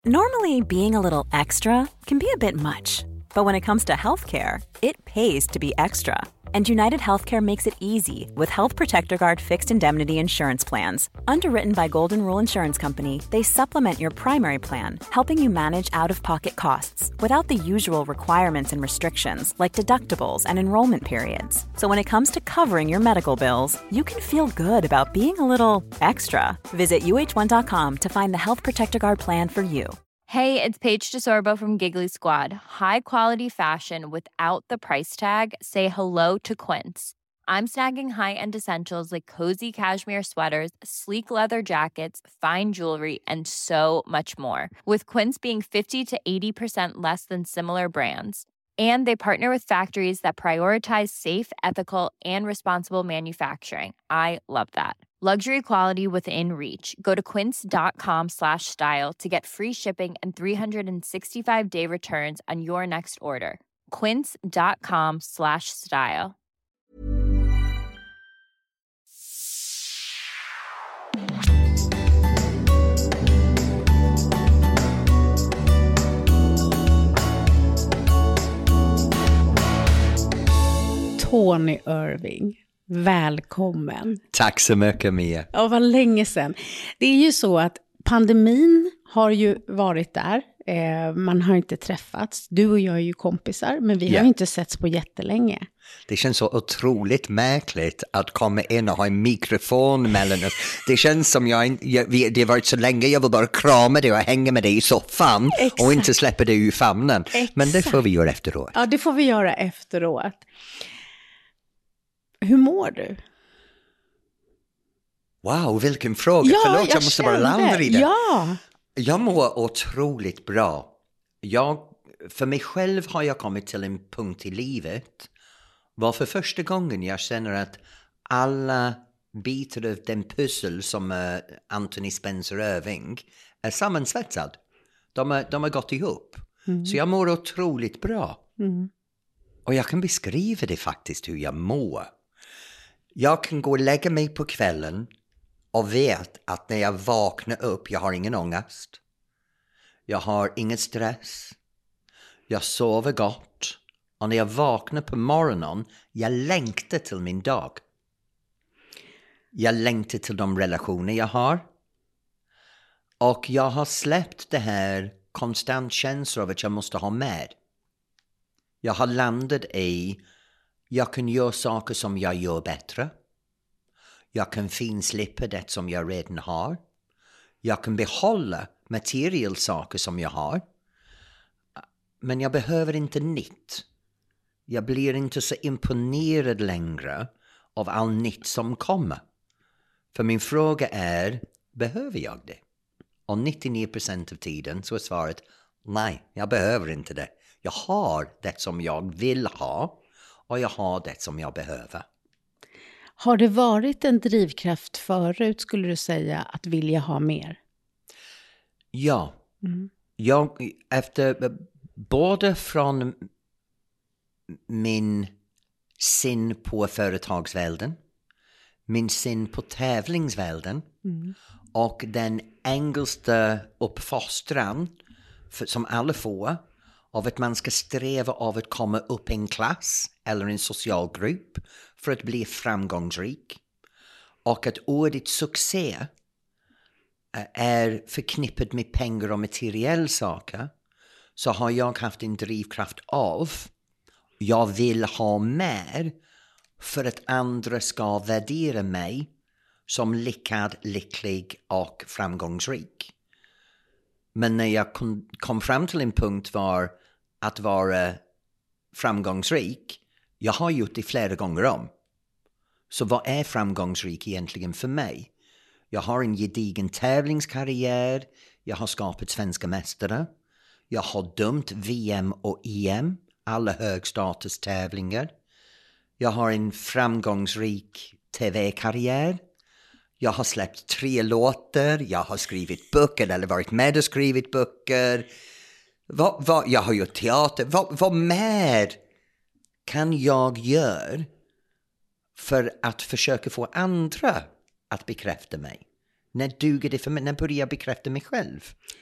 Normally, being a little extra can be a bit much, but when it comes to healthcare, it pays to be extra. And United Healthcare makes it easy with Health Protector Guard fixed indemnity insurance plans. Underwritten by Golden Rule Insurance Company, they supplement your primary plan, helping you manage out-of-pocket costs without the usual requirements and restrictions like deductibles and enrollment periods. So when it comes to covering your medical bills, you can feel good about being a little extra. Visit uh1.com to find the Health Protector Guard plan for you. Hey, it's Paige DeSorbo from Giggly Squad. High quality fashion without the price tag. Say hello to Quince. I'm snagging high-end essentials like cozy cashmere sweaters, sleek leather jackets, fine jewelry, and so much more. With Quince being 50 to 80% less than similar brands. And they partner with factories that prioritize safe, ethical, and responsible manufacturing. I love that. Luxury quality within reach. Go to quince.com/style to get free shipping and 365-day returns on your next order. Quince.com/style. Tony Irving, välkommen. Tack så mycket, Mia. Ja, vad länge sedan. Det är ju så att pandemin har ju varit där. Man har inte träffats. Du och jag är ju kompisar, men vi har ju inte setts på jättelänge. Det känns så otroligt märkligt att komma in och ha en mikrofon mellan oss. Det känns som det har varit så länge, jag vill bara krama dig och hänga med dig i soffan. Exakt. Och inte släppa dig ur famnen. Exakt. Men det får vi göra efteråt. Ja, det får vi göra efteråt. Hur mår du? Wow, vilken fråga. Ja, förlåt, jag måste bara landa i det. Ja. Jag mår otroligt bra. För mig själv har jag kommit till en punkt i livet var för första gången jag känner att alla bitar av den pussel som Anthony Spencer Irving är sammansvetsad. De har gått ihop. Så jag mår otroligt bra. Och jag kan beskriva det faktiskt hur jag mår. Jag kan gå och lägga mig på kvällen och vet att när jag vaknar upp, jag har ingen ångest. Jag har ingen stress. Jag sover gott. Och när jag vaknar på morgonen, jag längtar till min dag. Jag längtar till de relationer jag har. Och jag har släppt det här konstant känslan av att jag måste ha mer. Jag har landat i, jag kan göra saker som jag gör bättre. Jag kan finslipa det som jag redan har. Jag kan behålla material saker som jag har. Men jag behöver inte nytt. Jag blir inte så imponerad längre av all nytt som kommer. För min fråga är, behöver jag det? Och 99% av tiden så är svaret, nej, jag behöver inte det. Jag har det som jag vill ha och jag har det som jag behöver. Har det varit en drivkraft förut, skulle du säga, att vilja ha mer? Ja. Jag, efter både från min syn på företagsvärlden, min syn på tävlingsvärlden och den engelska uppfostran som alla får av att man ska sträva av att komma upp i en klass eller en social grupp för att bli framgångsrik. Och att ordet succé är förknippat med pengar och materiella saker, så har jag haft en drivkraft av jag vill ha mer för att andra ska värdera mig som lyckad, lycklig och framgångsrik. Men när jag kom fram till en punkt var att vara framgångsrik, jag har gjort det flera gånger om. Så vad är framgångsrik egentligen för mig? Jag har en gedigen tävlingskarriär, jag har skapat svenska mästare, jag har dömt VM och EM, alla högstatustävlingar. Jag har en framgångsrik tv-karriär. Jag har släppt 3 låtar, jag har skrivit böcker eller varit med och skrivit böcker. Jag har gjort teater. Vad mer kan jag göra för att försöka få andra att bekräfta mig? När duger det för mig? När börjar jag bekräfta mig själv?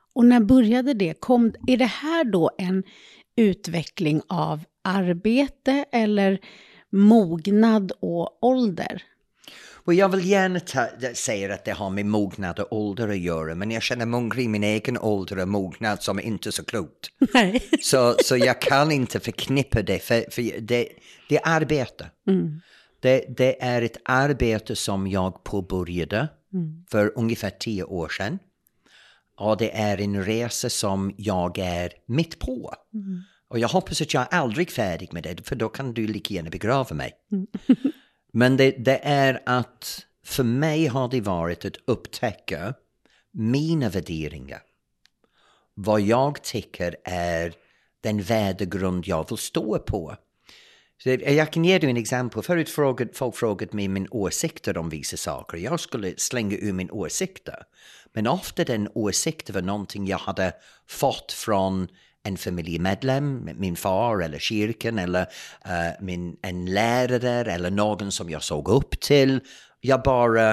Och när började det? Är det här då en utveckling av arbete eller mognad och ålder? Och jag vill gärna säga att det har med mognad och ålder att göra, men jag känner många i min egen ålder och mognad som är inte så klokt. Nej. Så jag kan inte förknippa det, för det är arbete. Det är ett arbete som jag påbörjade för ungefär 10 år sedan. Och det är en resa som jag är mitt på. Och jag hoppas att jag är aldrig färdig med det, för då kan du lika gärna begrava mig. Men det är att för mig har det varit att upptäcka mina värderingar. Vad jag tycker är den värdegrund jag vill stå på. Så jag kan ge dig en exempel. Förut folk frågat mig min åsikter om vissa saker. Jag skulle slänga ur min åsikter. Men ofta den åsikten var någonting jag hade fått från en familjemedlem, min far eller kyrkan eller en lärare eller någon som jag såg upp till. Jag bara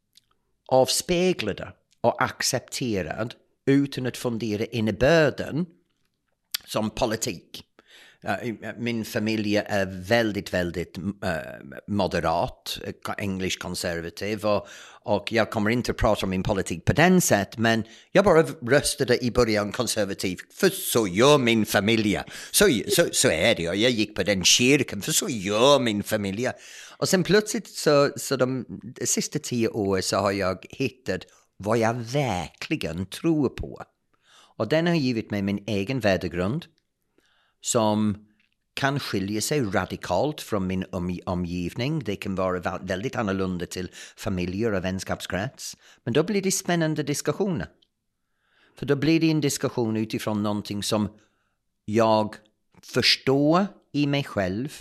avspeglade och accepterade utan att fundera innebörden som politik. Min familj är väldigt, väldigt moderat, engelsk konservativ och jag kommer inte att prata om min politik på den sätt, men jag bara röstade i början konservativ, för så gör min familj. Så är det, och jag gick på den kyrkan, för så gör min familj. Och sen plötsligt så de sista 10 åren så har jag hittat vad jag verkligen tror på. Och den har givit mig min egen värdegrund, som kan skilja sig radikalt från min omgivning. Det kan vara väldigt annorlunda till familjer och vänskapskrets. Men då blir det spännande diskussioner. För då blir det en diskussion utifrån någonting som jag förstår i mig själv,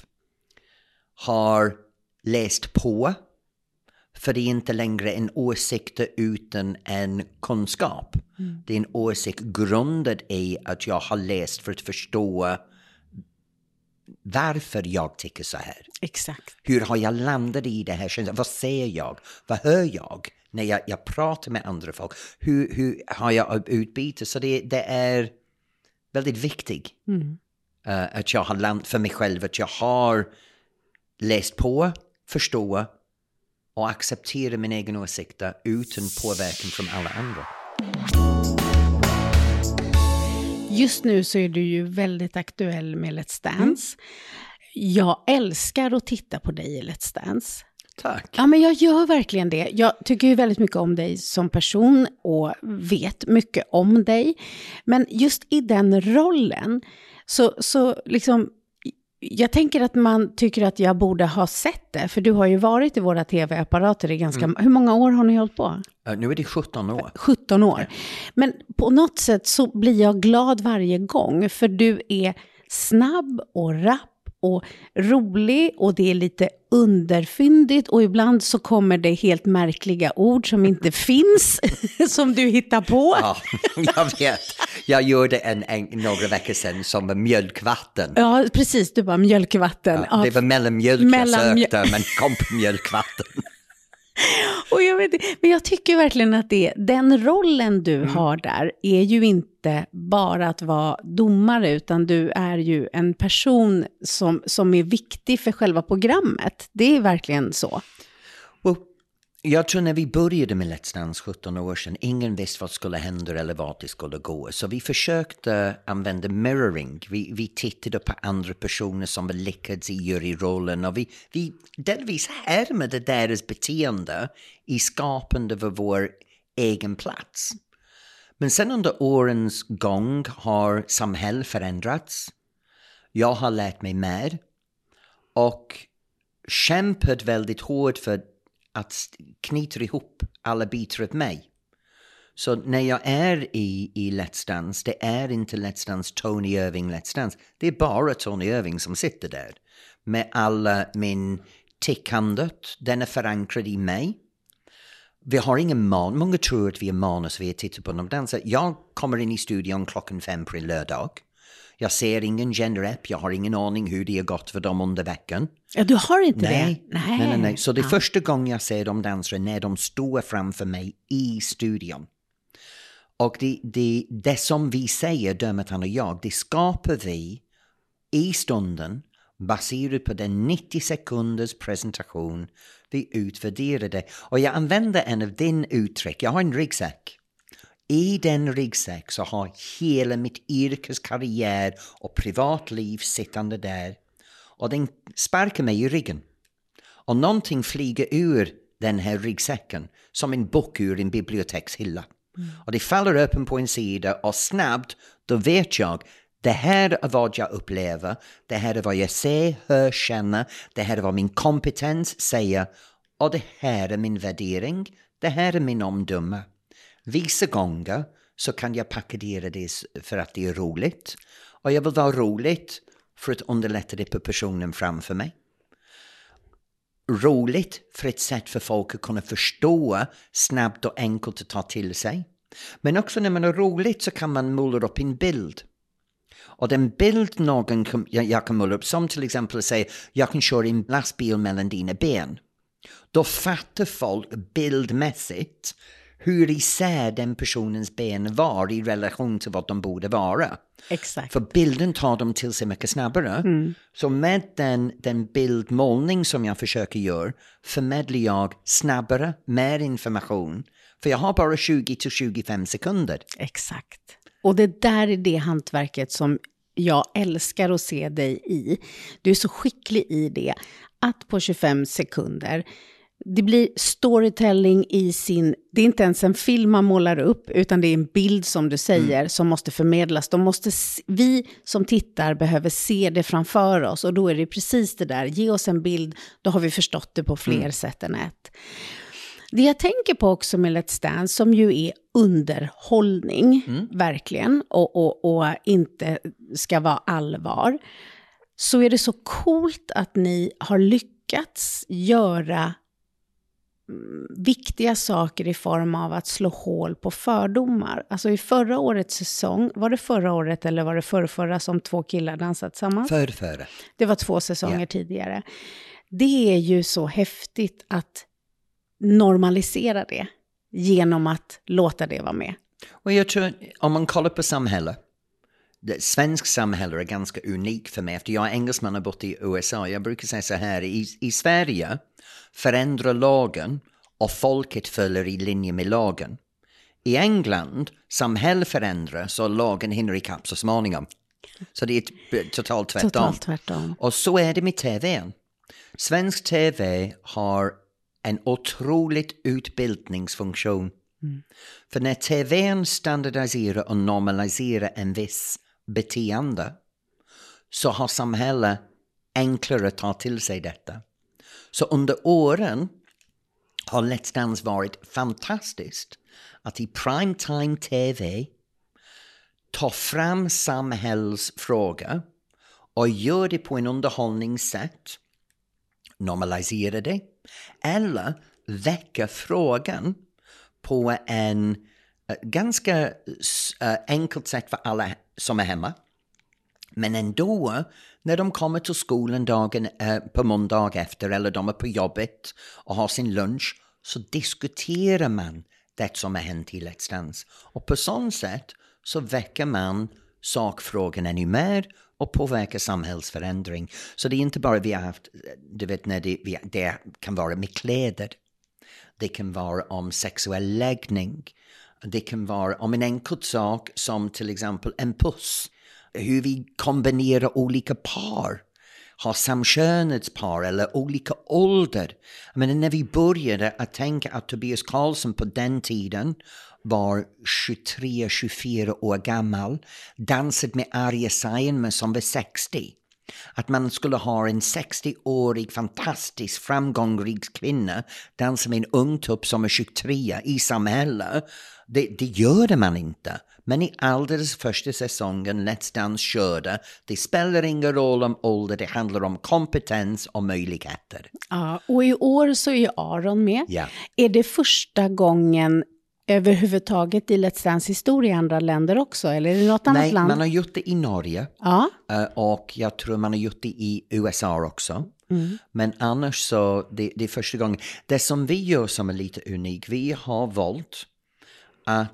har läst på. För det är inte längre en åsikt utan en kunskap. Det är en åsikt grundad i att jag har läst för att förstå varför jag tycker så här. Exakt. Hur har jag landat i det här? Vad ser jag? Vad hör jag när jag pratar med andra folk? Hur har jag utbyte? Så det är väldigt viktigt att jag har landat för mig själv. Att jag har läst på, förstå och acceptera min egen åsikter utan påverkan från alla andra. Just nu så är du ju väldigt aktuell med Let's Dance. Jag älskar att titta på dig i Let's Dance. Tack. Ja, men jag gör verkligen det. Jag tycker ju väldigt mycket om dig som person och vet mycket om dig. Men just i den rollen så liksom, jag tänker att man tycker att jag borde ha sett det. För du har ju varit i våra tv-apparater i ganska... Hur många år har ni hållit på? Nu är det 17 år. 17 år. Men på något sätt så blir jag glad varje gång. För du är snabb och rapp och rolig. Och det är lite underfyndigt. Och ibland så kommer det helt märkliga ord som inte finns. Som du hittar på. Ja, jag vet. Jag gjorde några veckor sedan som mjölkvatten. Ja, precis. Du bara mjölkvatten. Ja, det var mellanmjölk jag sökte, men kom på mjölkvatten. Och jag vet, men jag tycker verkligen att den rollen du har där är ju inte bara att vara domare, utan du är ju en person som är viktig för själva programmet. Det är verkligen så. Well, jag tror när vi började med Let's Dance 17 år sedan, ingen visste vad skulle hända eller vart det skulle gå. Så vi försökte använda mirroring. Vi tittade på andra personer som var lyckades i juryrollen. Och vi delvis härmade deras beteende i skapande av vår egen plats. Men sen under årens gång har samhället förändrats. Jag har lärt mig mer. Och kämpat väldigt hårt för att knyta ihop alla bitar av mig. Så när jag är i Let's Dance, det är inte Let's Dance Tony Irving Let's Dance. Det är bara Tony Irving som sitter där. Med alla min tickandet, den är förankrad i mig. Vi har ingen många tror att vi är manus, vi tittar på någon danser. Jag kommer in i studion 5:00 på en lördag. Jag ser ingen gender-app, jag har ingen aning hur det har gått för dem under veckan. Ja, du har inte det? Nej. Så det är första gången jag ser de dansare när de står framför mig i studion. Och det som vi säger, Dermatan och jag, det skapar vi i stunden baserat på den 90 sekunders presentation vi utvärderade. Och jag använder en av din uttryck. Jag har en ryggsäck. I den ryggsäck så har hela mitt yrkeskarriär och privatliv sittande där. Och den sparkar mig i ryggen. Och någonting flyger ur den här ryggsäcken som en bok ur en bibliotekshylla. Och det faller öppen på en sida och snabbt då vet jag det här är vad jag upplever, det här är vad jag ser, hör, känner, det här är vad min kompetens säger och det här är min värdering, det här är min omdöme. Vissa gånger så kan jag paketera det för att det är roligt och jag vill vara roligt för att underlätta det på personen framför mig. Roligt för ett sätt för folk att kunna förstå snabbt och enkelt att ta till sig. Men också när man är roligt så kan man måla upp en bild. Och den bild jag kan måla upp, som till exempel säga jag kan köra en lastbil mellan dina ben. Då fattar folk bildmässigt hur isär den personens ben var i relation till vad de borde vara. Exakt. För bilden tar dem till sig mycket snabbare. Så med den bildmålning som jag försöker göra förmedlar jag snabbare, mer information. För jag har bara 20-25 sekunder. Exakt. Och det där är det hantverket som jag älskar att se dig i. Du är så skicklig i det. Att på 25 sekunder, det blir storytelling i sin... Det är inte ens en film man målar upp, utan det är en bild som du säger som måste förmedlas. Vi som tittar behöver se det framför oss och då är det precis det där. Ge oss en bild, då har vi förstått det på fler sätt än ett. Det jag tänker på också med Let's Dance, som ju är underhållning, verkligen, och inte ska vara allvar, så är det så coolt att ni har lyckats göra viktiga saker i form av att slå hål på fördomar. Alltså i förra årets säsong, var det förra året eller var det förrförra som 2 killar dansat tillsammans? Förra. Det var 2 säsonger tidigare. Det är ju så häftigt att normalisera det genom att låta det vara med. Och jag tror, om man kollar på samhälle, det svensk samhälle är ganska unik för mig. Efter jag är engelsman och bott i USA, jag brukar säga så här, i Sverige förändrar lagen och folket följer i linje med lagen. I England, samhälle förändras och lagen hinner ikapp så småningom. Så det är totalt tvärtom. Och så är det med tvn. Svensk tv har en otroligt utbildningsfunktion. För när tvn standardiserar och normaliserar en viss beteende så har samhället enklare att ta till sig detta. Så under åren har Let's Dance varit fantastiskt att i primetime tv ta fram samhällsfrågor och gör det på en underhållningssätt, normalisera det eller väcka frågan på en ganska enkelt sätt för alla som är hemma. Men ändå, när de kommer till skolan dagen på måndag efter eller de är på jobbet och har sin lunch så diskuterar man det som har hänt i Let's Dance. Och på sånt sätt så väcker man sakfrågan ännu mer och påverkar samhällsförändring. Så det är inte bara vi har haft, du vet när det kan vara med kläder. Det kan vara om sexuell läggning. Det kan vara om en enkel sak som till exempel en puss. Hur vi kombinerar olika par. Har samkönadspar eller olika ålder. Men när vi började att tänka att Tobias Karlsson på den tiden var 23-24 år gammal. Dansade med Arja Saijonmaa som var 60. Att man skulle ha en 60-årig fantastisk framgångsrik kvinna dansa med en ung tupp som är 23 i samhället. Det gör man inte. Men i alldeles första säsongen Let's Dance körde, det spelar ingen roll om ålder, det handlar om kompetens och möjligheter. Ja, och i år så är Aron med. Ja. Är det första gången överhuvudtaget i Let's Dance historia i andra länder också? Eller är det något annat land? Nej, man har gjort det i Norge. Ja. Och jag tror man har gjort det i USA också. Men annars så, det är första gången. Det som vi gör som är lite unikt, vi har valt att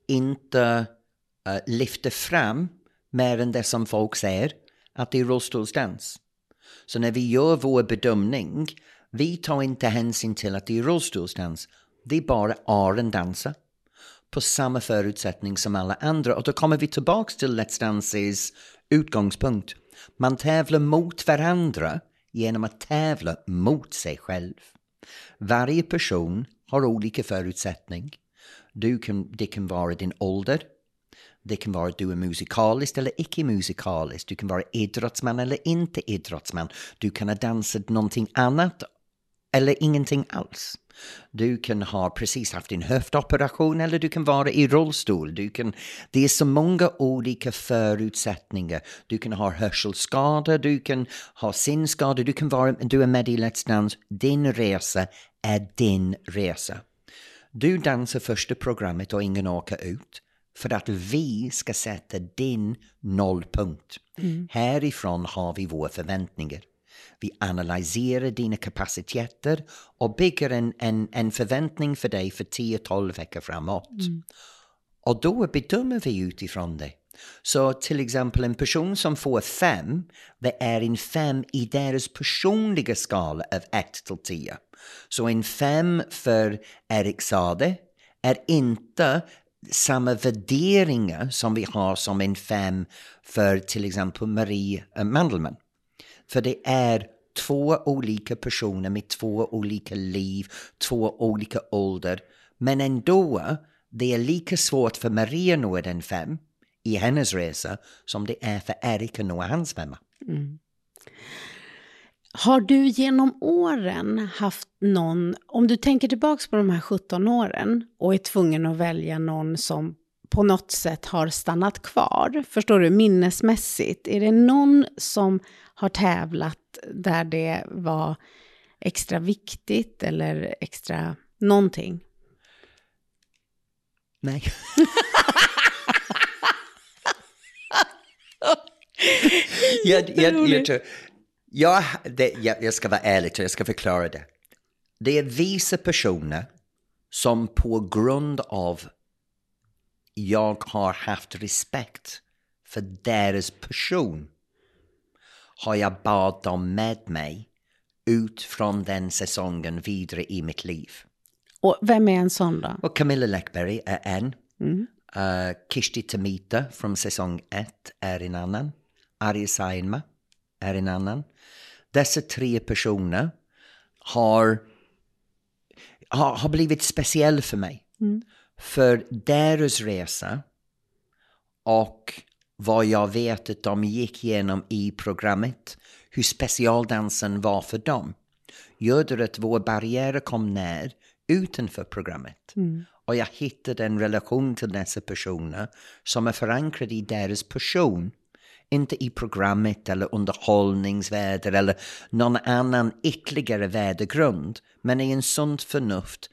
inte lyfter fram mer än det som folk säger, att det är rullstolsdans. Så när vi gör vår bedömning, vi tar inte hänsyn till att det är rullstolsdans. Det är bara en dansa på samma förutsättning som alla andra. Och då kommer vi tillbaka till Let's Dances utgångspunkt. Man tävlar mot varandra genom att tävla mot sig själv. Varje person har olika förutsättning. Det kan vara din ålder. Det kan vara att du är musikalisk eller icke-musikalisk. Du kan vara idrottsman eller inte idrottsman. Du kan ha dansat någonting annat eller ingenting alls. Du kan ha precis haft en höftoperation eller du kan vara i rullstol. Det är så många olika förutsättningar. Du kan ha hörselskador, du kan ha synskador, du är med i Let's Dance. Din resa är din resa. Du dansar första programmet och ingen åker ut. För att vi ska sätta din nollpunkt. Härifrån har vi våra förväntningar. Vi analyserar dina kapaciteter och bygger en förväntning för dig för 10-12 veckor framåt. Och då bedömer vi utifrån det. Så till exempel en person som får 5, det är en 5 i deras personliga skala av 1-10. Så en 5 för Erik Saade är inte samma värderingar som vi har som en 5 för till exempel Marie Mandelmann. För det är 2 olika personer med 2 olika liv, 2 olika ålder. Men ändå, det är lika svårt för Maria nå den 5 i hennes resa som det är för Erik att nå hans 5. Har du genom åren haft någon, om du tänker tillbaka på de här 17 åren och är tvungen att välja någon som på något sätt har stannat kvar, förstår du, minnesmässigt, är det någon som har tävlat där det var extra viktigt eller extra någonting? Nej. Jag ska vara ärlig och jag ska förklara det. Det är vissa personer som på grund av jag har haft respekt för deras person har jag bad dem med mig ut från den säsongen vidare i mitt liv. Och vem är en sån då? Och Camilla Läckberg är en. Kishti Tamita från säsong 1 är en annan. Arya Saijonmaa är en annan. Dessa 3 personer har blivit speciell för mig. För deras resa och vad jag vet att de gick igenom i programmet, hur specialdansen var för dem, gjorde att våra barriärer kom ner utanför programmet. Och jag hittade en relation till dessa personer som är förankrad i deras person. Inte i programmet eller underhållningsvärde eller någon annan ytterligare värdegrund. Men i en sunt förnuft,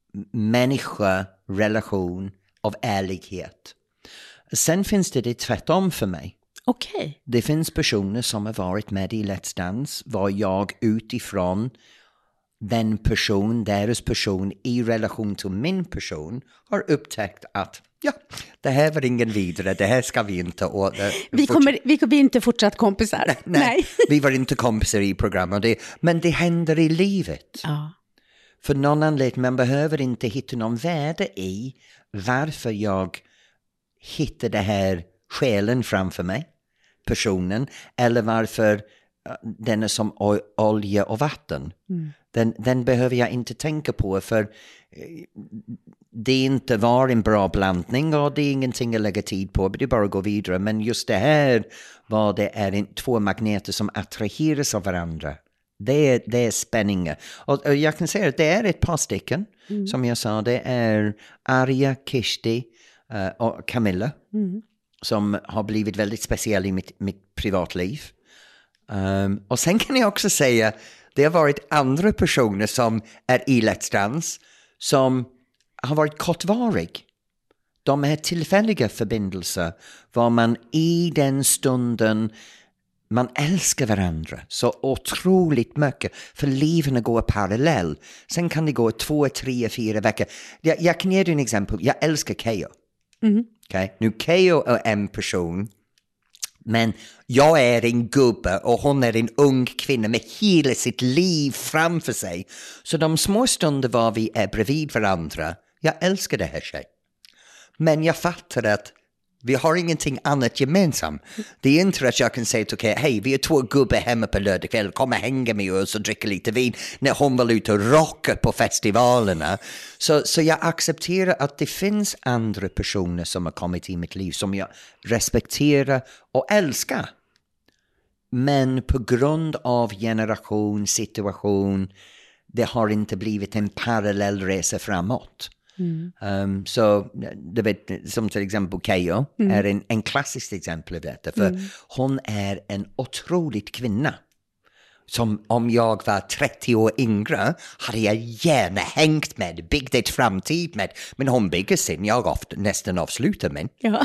människa-relation av ärlighet. Sen finns det tvärtom för mig. Okay. Det finns personer som har varit med i Let's Dance. Var jag utifrån den person, deras person i relation till min person har upptäckt att det här var ingen vidare, det här ska vi inte. Vi kommer inte fortsatt kompisar. Nej. Vi var inte kompisar i programmet. Men det händer i livet. Ja. För någon anledning, man behöver inte hitta någon värde i varför jag hittar det här själen framför mig, personen, eller varför den är som olja och vatten. Den behöver jag inte tänka på, för det inte var en bra blandning och det är ingenting att lägga tid på, det är bara att gå vidare. Men just det här, vad det är 2 magneter som attraheras av varandra, det är spänningar. Och jag kan säga att det är ett par stycken, som jag sa, det är Arya, Kishti och Camilla som har blivit väldigt speciell i mitt privatliv. Och sen kan jag också säga, det har varit andra personer som är i Let's Dance som har varit kortvarig. De är tillfälliga förbindelser var man i den stunden man älskar varandra så otroligt mycket, för liven går parallell. Sen kan det gå 2, 3, 4 veckor. Jag kan ge dig en exempel. Jag älskar Keyyo. Okay? Nu Keyyo är en person, men jag är en gubbe och hon är en ung kvinna med hela sitt liv framför sig. Så de små stunder var vi är bredvid varandra, jag älskar det här tjej. Men jag fattar att vi har ingenting annat gemensamt. Det är inte att jag kan säga till okej, hej, vi är 2 gubbar hemma på lördag kväll, kom och hänga med oss och dricka lite vin när hon vill ut och rocka på festivalerna. Så jag accepterar att det finns andra personer som har kommit i mitt liv som jag respekterar och älskar. Men på grund av generation, situation, det har inte blivit en parallell resa framåt. Så du vet, som till exempel Keyyo är en klassiskt exempel av detta, för hon är en otroligt kvinna som om jag var 30 år yngre hade jag gärna hängt med, byggt ett framtid med, men hon bygger sin, jag nästan avslutar min. Ja.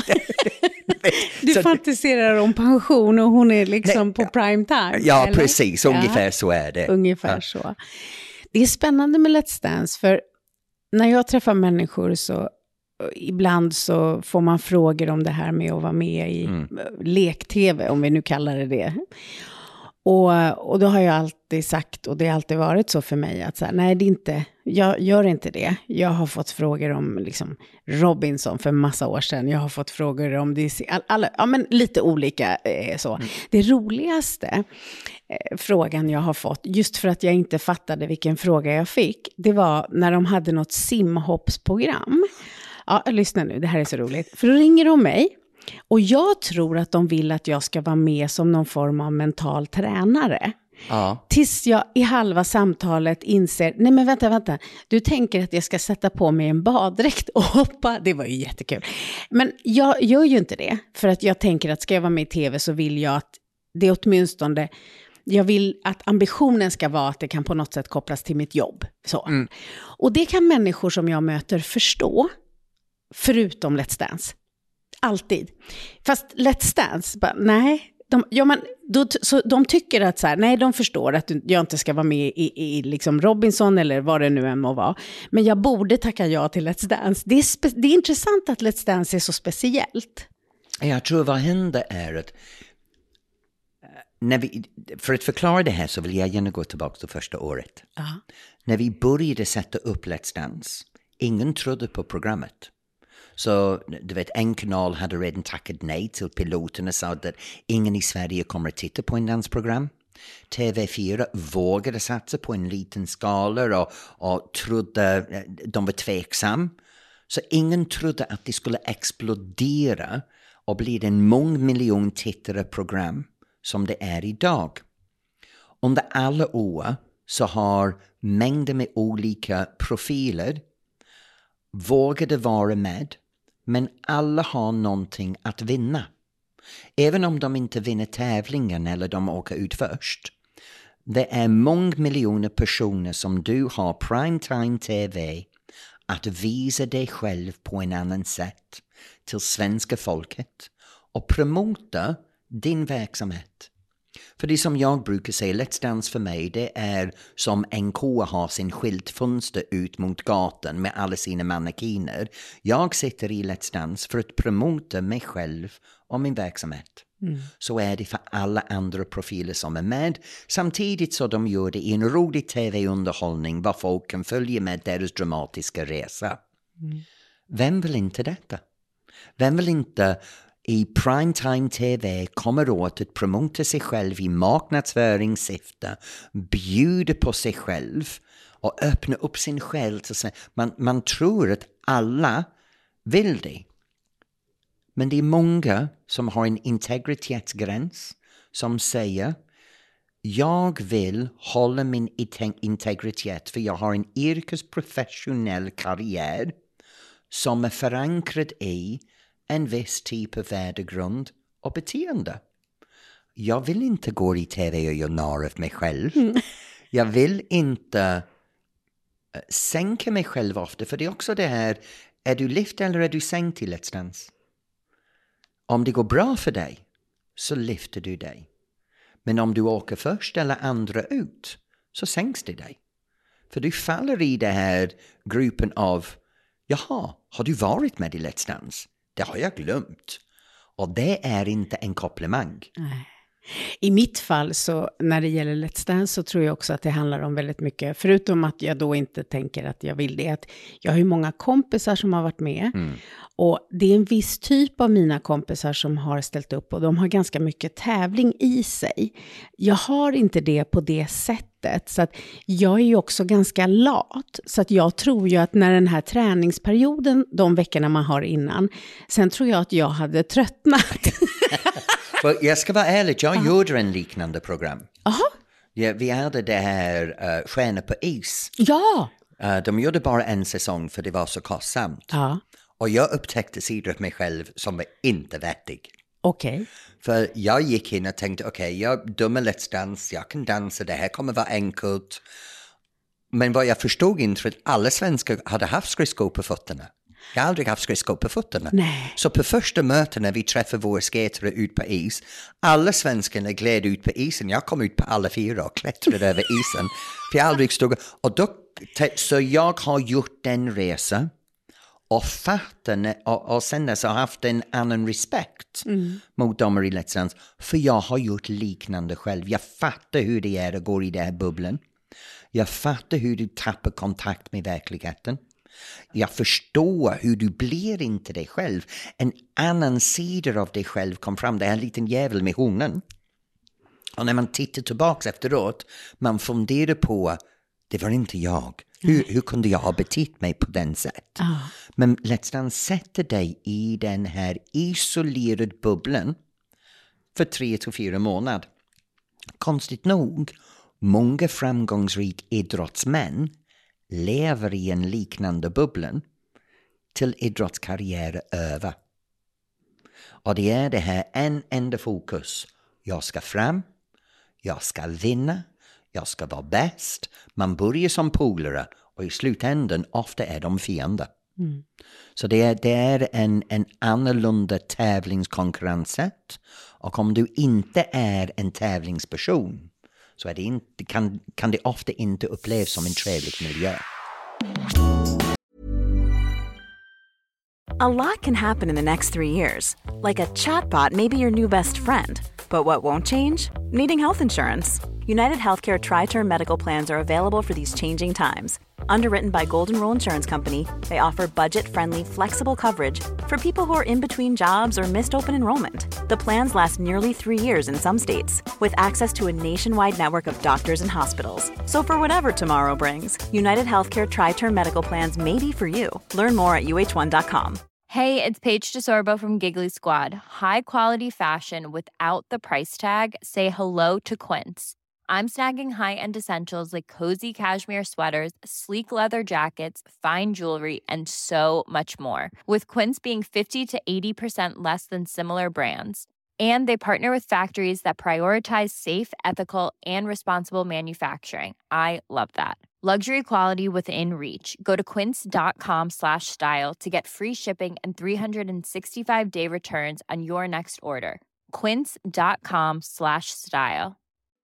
Du fantiserar om pension och hon är liksom på prime time. Ja, eller? precis, ungefär så är det. Ungefär så. Det är spännande med Let's Dance, för när jag träffar människor så ibland så får man frågor om det här med att vara med i lek-tv, om vi nu kallar det. Och då har jag alltid sagt, och det har alltid varit så för mig, att så här, nej, det är inte, jag gör inte det. Jag har fått frågor om liksom Robinson för massa år sedan. Jag har fått frågor om men lite olika så. Det roligaste frågan jag har fått, just för att jag inte fattade vilken fråga jag fick, det var när de hade något simhoppsprogram. Ja, lyssna nu, det här är så roligt. För då ringer de mig. Och jag tror att de vill att jag ska vara med som någon form av mental tränare. Ja. Tills jag i halva samtalet inser, nej men vänta. Du tänker att jag ska sätta på mig en baddräkt och hoppa. Det var ju jättekul. Men jag gör ju inte det. För att jag tänker att ska jag vara med i tv så vill jag att det åtminstone, jag vill att ambitionen ska vara att det kan på något sätt kopplas till mitt jobb. Så. Och det kan människor som jag möter förstå, förutom Let's Dance. Alltid. Fast Let's Dance, nej. De tycker att så här, nej, de förstår att jag inte ska vara med i liksom Robinson eller vad det nu än må vara. Men jag borde tacka ja till Let's Dance. Det är intressant att Let's Dance är så speciellt. Jag tror vad händer är att för att förklara det här så vill jag gärna gå tillbaka till första året. När vi började sätta upp Let's Dance, ingen trodde på programmet. Så du vet, en kanal hade redan tackat nej till piloterna och sa att ingen i Sverige kommer att titta på en dansprogram. TV4 vågade satsa på en liten skala och trodde de var tveksam. Så ingen trodde att det skulle explodera och bli en mångmiljon tittare program som det är idag. Under alla år så har mängder med olika profiler vågade vara med, men alla har någonting att vinna. Även om de inte vinner tävlingen eller de åker ut först. Det är många miljoner personer som du har primetime tv att visa dig själv på en annan sätt till svenska folket och promota din verksamhet. För det som jag brukar säga, Let's Dance för mig, det är som en ko har sin skyltfönster ut mot gatan med alla sina mannekiner. Jag sitter i Let's Dance för att promota mig själv och min verksamhet. Så är det för alla andra profiler som är med. Samtidigt så de gör det i en rolig tv-underhållning var folk kan följa med deras dramatiska resa. Vem vill inte detta? Vem vill inte i primetime tv kommer åt att promota sig själv i marknadsföringssyfte, bjuda på sig själv och öppna upp sin själ till sig. Man tror att alla vill det. Men det är många som har en integritetsgräns som säger jag vill hålla min integritet för jag har en yrkesprofessionell karriär som är förankrad i en viss typ av värdegrund och beteende. Jag vill inte gå i tv och göra narr av mig själv. Jag vill inte sänka mig själv ofta. För det är också det här, är du lyft eller är du sänkt i Let's Dance? Om det går bra för dig så lyfter du dig. Men om du åker först eller andra ut så sänks det dig. För du faller i det här gruppen av, jaha, har du varit med i Let's Dance? det har jag glömt. Och det är inte en komplimang. Nej. I mitt fall så när det gäller Let's Dance så tror jag också att det handlar om väldigt mycket, förutom att jag då inte tänker att jag vill det, att jag har ju många kompisar som har varit med och det är en viss typ av mina kompisar som har ställt upp och de har ganska mycket tävling i sig. Jag har inte det på det sättet, så att jag är ju också ganska lat, så att jag tror ju att när den här träningsperioden, de veckorna man har innan, sen tror jag att jag hade tröttnat. Jag ska vara ärlig, jag gjorde en liknande program. Aha. Ja, vi hade det här Stjärnor på is. Ja. De gjorde bara en säsong för det var så kostsamt. Ja. Och jag upptäckte sidor av mig själv som var inte vettig. Okej. För jag gick in och tänkte, jag dömer Let's Dance, jag kan dansa, det här kommer vara enkelt. Men vad jag förstod inte att alla svenskar hade haft skridskor på fötterna. Jag har aldrig haft skridskor på fötterna. Nej. Så på första möten när vi träffar våra skatare ut på is, alla svenskarna gled ut på isen. Jag kom ut på alla 4 och klättrade över isen. För jag aldrig stod. Så jag har gjort den resan och fattat och sen dess har haft en annan respekt mot domare i Let's Dance. För jag har gjort liknande själv. Jag fattar hur det är att gå i den här bubblan. Jag fattar hur du tappar kontakt med verkligheten. Jag förstår hur du blir inte dig själv. En annan sida av dig själv kom fram. Det är en liten jävel med hornen. Och när man tittar tillbaka efteråt, man funderar på, det var inte jag. Hur kunde jag ha betett mig på den sätt? Men Let's Dance sätter dig i den här isolerade bubblan för 3 till 4 månader. Konstigt nog, många framgångsrika idrottsmän lever i en liknande bubblan till idrottskarriär över. Och det är det här en enda fokus. Jag ska fram, jag ska vinna, jag ska vara bäst. Man börjar som polare och i slutändan ofta är de fiender. Så det är en annorlunda tävlingskonkurrenssätt. Och om du inte är en tävlingsperson så är det inte, kan det ofta inte upplevas som en trevlig miljö. A lot can happen in the next 3 years. Like a chatbot may be your new best friend. But what won't change? Needing health insurance. United Healthcare Tri-Term Medical Plans are available for these changing times. Underwritten by Golden Rule Insurance Company, they offer budget-friendly, flexible coverage for people who are in between jobs or missed open enrollment. The plans last nearly 3 years in some states, with access to a nationwide network of doctors and hospitals. So for whatever tomorrow brings, United Healthcare Tri-Term Medical Plans may be for you. Learn more at uh1.com. Hey, it's Paige DeSorbo from Giggly Squad. High quality fashion without the price tag. Say hello to Quince. I'm snagging high-end essentials like cozy cashmere sweaters, sleek leather jackets, fine jewelry, and so much more. With Quince being 50 to 80% less than similar brands. And they partner with factories that prioritize safe, ethical, and responsible manufacturing. I love that. Luxury quality within reach. Go to quince.com/style to get free shipping and 365-day returns on your next order. Quince.com/style.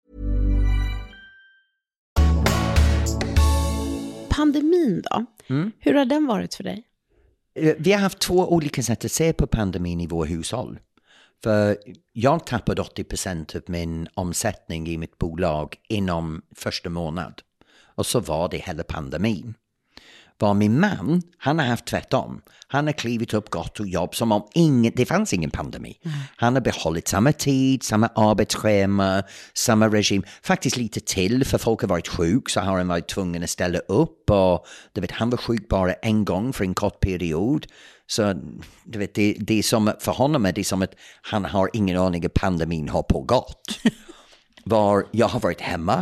Pandemin då? Hur har den varit för dig? Vi har haft 2 olika sätt att se på pandemin i vår hushåll. För jag tappade 80% av min omsättning i mitt bolag inom första månad. Och så var det hela pandemin. Var min man, han har haft tvärtom. Han har klivit upp, gått och jobb som om det fanns ingen pandemi. Han har behållit samma tid, samma arbetsschema, samma regim. Faktiskt lite till, för folk har varit sjuk så har han varit tvungen att ställa upp. Och han var sjuk bara en gång för en kort period. Så det är som, för honom är det som att han har ingen aning att pandemin har pågått. Jag har varit hemma.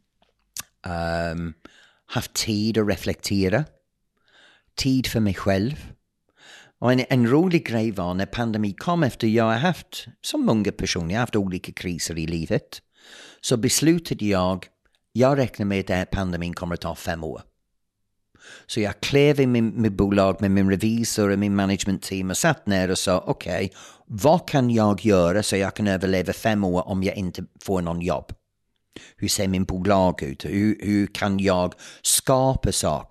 Haft tid att reflektera. Tid för mig själv. Och en rolig grej var när pandemin kom efter jag har haft, som många personer, jag har haft olika kriser i livet. Så beslutade jag räknar med att pandemin kommer att ta 5 år. Så jag klev i min bolag med min revisor och min managementteam och satt ner och sa okej, vad kan jag göra så jag kan överleva 5 år om jag inte får någon jobb? Hur ser min bolag ut? Hur kan jag skapa saker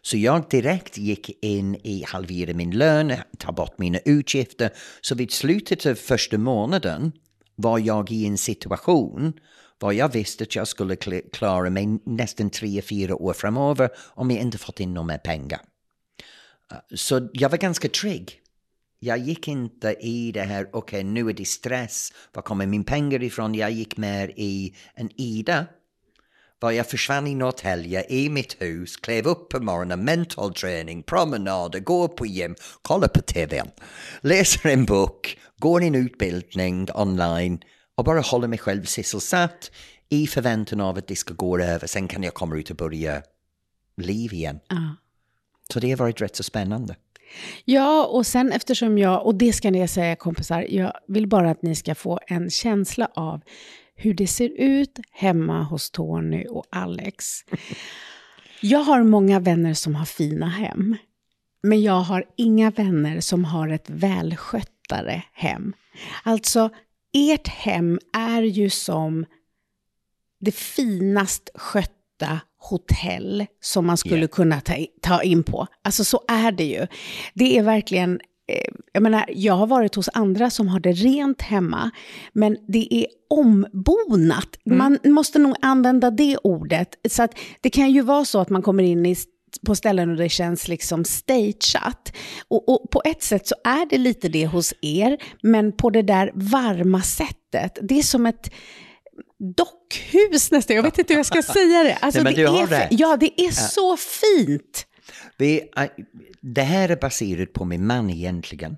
Så jag direkt gick in i halvera min lön, ta bort mina utgifter. Så vid slutet av första månaden var jag i en situation var jag visste att jag skulle klara mig nästan 3-4 år framöver om jag inte fått in några mer pengar. Så jag var ganska trygg. Jag gick inte i det här, okej, nu är det stress, var kommer min pengar ifrån? Jag gick mer i en ida. Var jag försvann i Norrtälje, i mitt hus, klev upp på morgonen, mental träning, promenader, går på gym, kollar på tvn, läser en bok, går en utbildning online och bara håller mig själv sysselsatt i förväntan av att det ska gå över. Sen kan jag komma ut och börja liv igen. Så det har varit rätt så spännande. Ja, och sen eftersom och det ska ni säga kompisar, jag vill bara att ni ska få en känsla av hur det ser ut hemma hos Tony och Alex. Jag har många vänner som har fina hem, men jag har inga vänner som har ett välsköttare hem. Alltså, ert hem är ju som det finast skötta hotell som man skulle kunna ta in på. Alltså så är det ju. Det är verkligen, jag menar, jag har varit hos andra som har det rent hemma, men det är ombonat. Man måste nog använda det ordet. Så att det kan ju vara så att man kommer in på ställen och det känns liksom stageat. Och på ett sätt så är det lite det hos er, men på det där varma sättet. Det är som ett dockhus nästan. Jag vet inte hur jag ska säga det. Alltså, nej, men du har rätt. Ja, det är så fint. Det här är baserat på min man egentligen.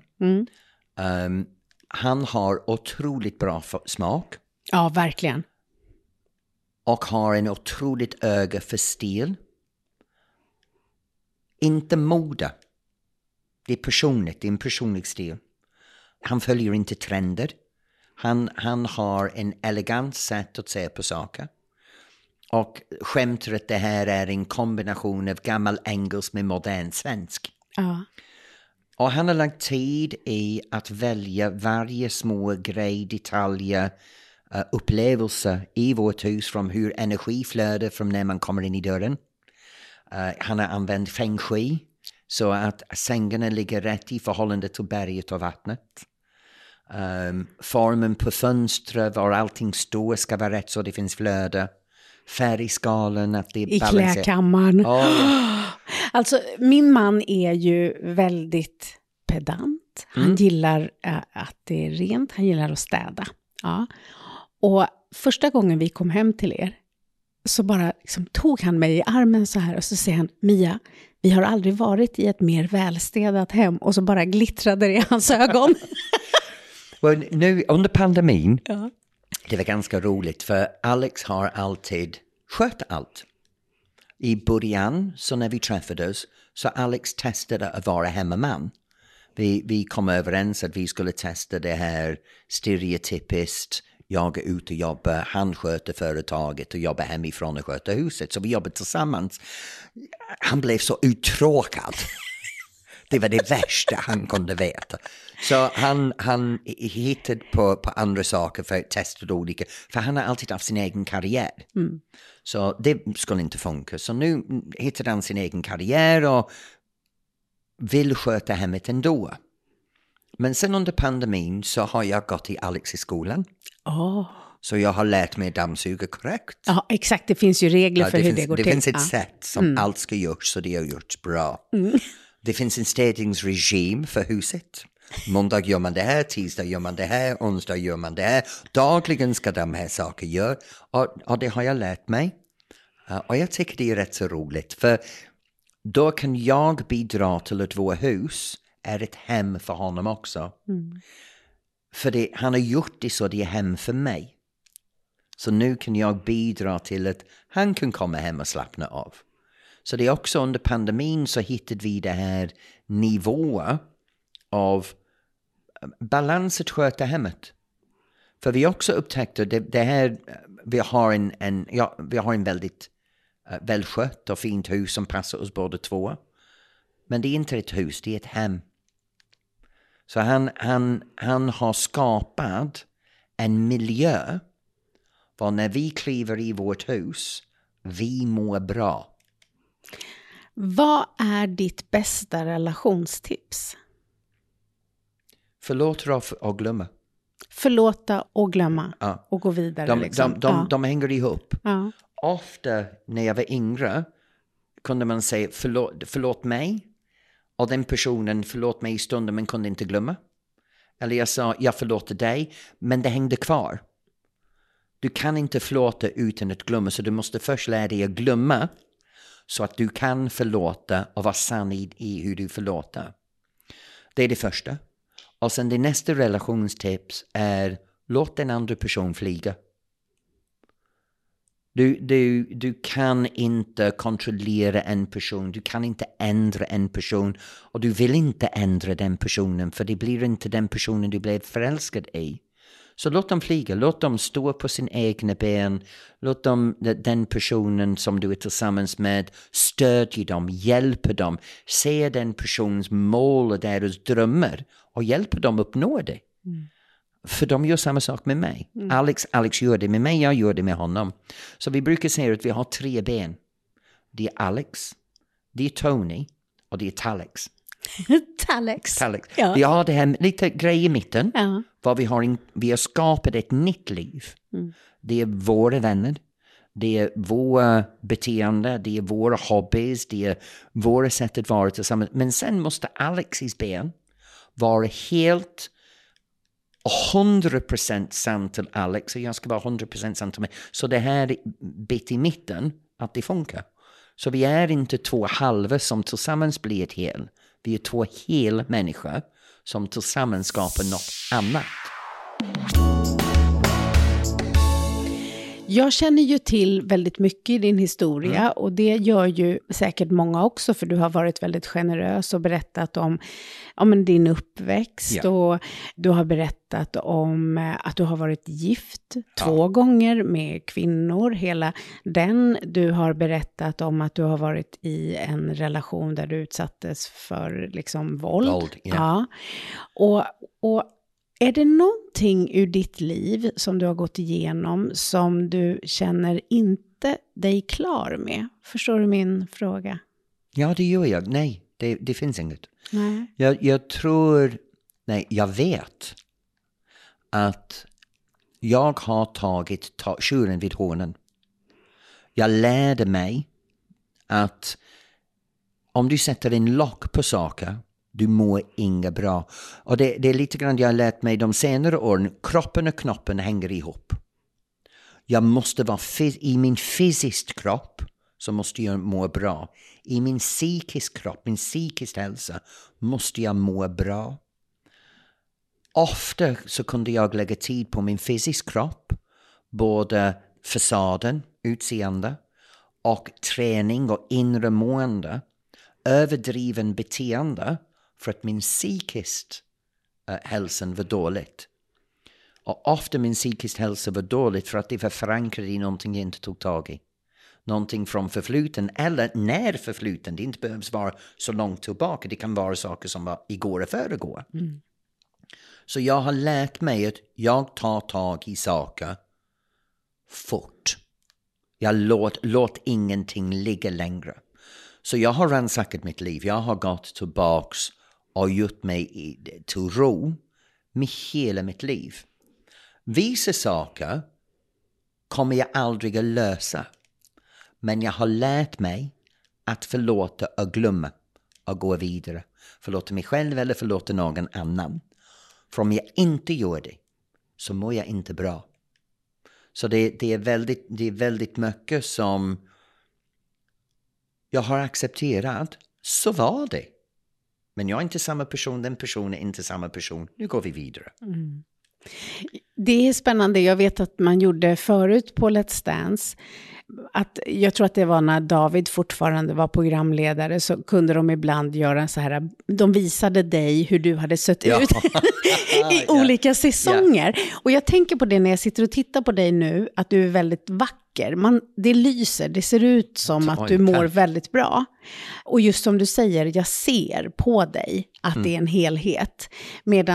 Han har otroligt bra smak. Ja, verkligen. Och har en otroligt öga för stil. Inte mode. Det är personligt, det är en personlig stil. Han följer inte trender. Han har en elegant sätt att se på saker. Och skämtar att det här är en kombination av gammal engelsk med modern svensk. Ja. Och han har lagt tid i att välja varje små grej, detaljer, upplevelser i vårt hus. Från hur energi flödar från när man kommer in i dörren. Han har använt feng shui så att sängarna ligger rätt i förhållande till berget och vattnet. Formen på fönstret var allting står ska vara rätt så det finns flöde. Färgskalan att det är i klädkammaren. Ja. Alltså min man är ju väldigt pedant. Han gillar att det är rent, han gillar att städa. Ja. Och första gången vi kom hem till er så bara liksom tog han mig i armen så här och så säger han: Mia, vi har aldrig varit i ett mer välstädat hem. Och så bara glittrade det i hans ögon. Well, nu under pandemin, det var ganska roligt för Alex har alltid skött allt. I början, så när vi träffades, så Alex testade att vara hemmaman. Vi kom överens att vi skulle testa det här stereotypiskt. Jag är ute och jobbar, han sköter företaget och jobbar hemifrån och sköter huset. Så vi jobbade tillsammans. Han blev så uttråkad. Det var det värsta han kunde veta. Så han hittade på andra saker för att testa olika. För han har alltid haft sin egen karriär. Så det skulle inte funka. Så nu hittade han sin egen karriär och vill sköta hemmet ändå. Men sen under pandemin så har jag gått i Alex i skolan. Så jag har lärt mig dammsuga korrekt. Ja, exakt. Det finns ju regler för hur det går till. Det finns ett sätt som allt ska görs så det har gjorts bra. Det finns en städningsregim för huset. Måndag gör man det här, tisdag gör man det här, onsdag gör man det här. Dagligen ska de här saker göra. Och det har jag lärt mig. Och jag tycker det är rätt så roligt. För då kan jag bidra till att vårt hus är ett hem för honom också. För han har gjort det så det är hem för mig. Så nu kan jag bidra till att han kan komma hem och slappna av. Så det är också under pandemin så hittade vi det här nivåer av balans att sköta hemmet. För vi också upptäckte det här, vi har en väldigt välskött och fint hus som passar oss båda två. Men det är inte ett hus, det är ett hem. Så han har skapat en miljö var när vi kliver i vårt hus, vi mår bra. Vad är ditt bästa relationstips? Förlåta och glömma. Förlåta och glömma och gå vidare. De hänger ihop. Ja. Ofta när jag var yngre kunde man säga förlåt mig. Och den personen förlåt mig i stunden men kunde inte glömma. Eller jag sa jag förlåter dig men det hängde kvar. Du kan inte förlåta utan att glömma, så du måste först lära dig att glömma så att du kan förlåta och vara sann i hur du förlåter. Det är det första. Och sen det nästa relationstips är låt den andra person flyga. Du kan inte kontrollera en person, du kan inte ändra en person och du vill inte ändra den personen för det blir inte den personen du blev förälskad i. Så låt dem flyga, låt dem stå på sin egna ben, låt dem, den personen som du är tillsammans med, stödja dem, hjälpa dem, se den persons mål och deras drömmar och hjälpa dem uppnå det. För de gör samma sak med mig. Alex gör det med mig, jag gör det med honom. Så vi brukar säga att vi har 3 ben. Det är Alex, det är Tony och det är Talex. Talex. Ja. Vi har det här lite grej i mitten. Ja. Vi har skapat ett nytt liv. Det är våra vänner. Det är våra beteende. Det är våra hobbies. Det är våra sätt att vara tillsammans. Men sen måste Alexis ben vara helt 100% sant till Alex. Och jag ska vara 100% sant till mig. Så det här bit i mitten, att det funkar. Så vi är inte 2 halvor som tillsammans blir ett hel. Vi är 2 hela människor som tillsammans skapar något annat. Jag känner ju till väldigt mycket i din historia och det gör ju säkert många också, för du har varit väldigt generös och berättat om din uppväxt och du har berättat om att du har varit gift 2 gånger med kvinnor, hela den. Du har berättat om att du har varit i en relation där du utsattes för liksom våld. Ja. Och är det någonting ur ditt liv som du har gått igenom som du känner inte dig klar med? Förstår du min fråga? Ja, det gör jag. Nej, det finns inget. Nej. Jag vet att jag har tagit tjuren vid hornen. Jag lärde mig att om du sätter en lock på saker, du mår inga bra. Och det är lite grann jag har lärt mig de senare åren. Kroppen och knoppen hänger ihop. Jag måste vara i min fysisk kropp så måste jag må bra. I min psykisk kropp, min psykisk hälsa måste jag må bra. Ofta så kunde jag lägga tid på min fysisk kropp. Både fasaden, utseende och träning och inre mående. Överdriven beteende. För att min psykisk hälsan var dåligt. Och ofta min psykisk hälsa var dåligt för att det var förankrat i någonting jag inte tog tag i. Någonting från förfluten eller när förfluten. Det inte behövs vara så långt tillbaka. Det kan vara saker som var igår och föregår. Så jag har lärt mig att jag tar tag i saker fort. Jag låt ingenting ligga längre. Så jag har rannsakat mitt liv. Jag har gått tillbaks och gjort mig till ro med hela mitt liv. Vissa saker kommer jag aldrig att lösa. Men jag har lärt mig att förlåta och glömma och gå vidare. Förlåta mig själv eller förlåta någon annan. För om jag inte gör det så mår jag inte bra. Så det är väldigt mycket som jag har accepterat. Så var det. Men jag är inte samma person, den personen är inte samma person. Nu går vi vidare. Det är spännande. Jag vet att man gjorde förut på Let's Dance. Jag tror att det var när David fortfarande var programledare, så kunde de ibland göra så här. De visade dig hur du hade sett ut i olika säsonger. Och jag tänker på det när jag sitter och tittar på dig nu, att du är väldigt vacker. Det lyser, det ser ut som att du mår väldigt bra. Och just som du säger, jag ser på dig att det är en helhet. Medans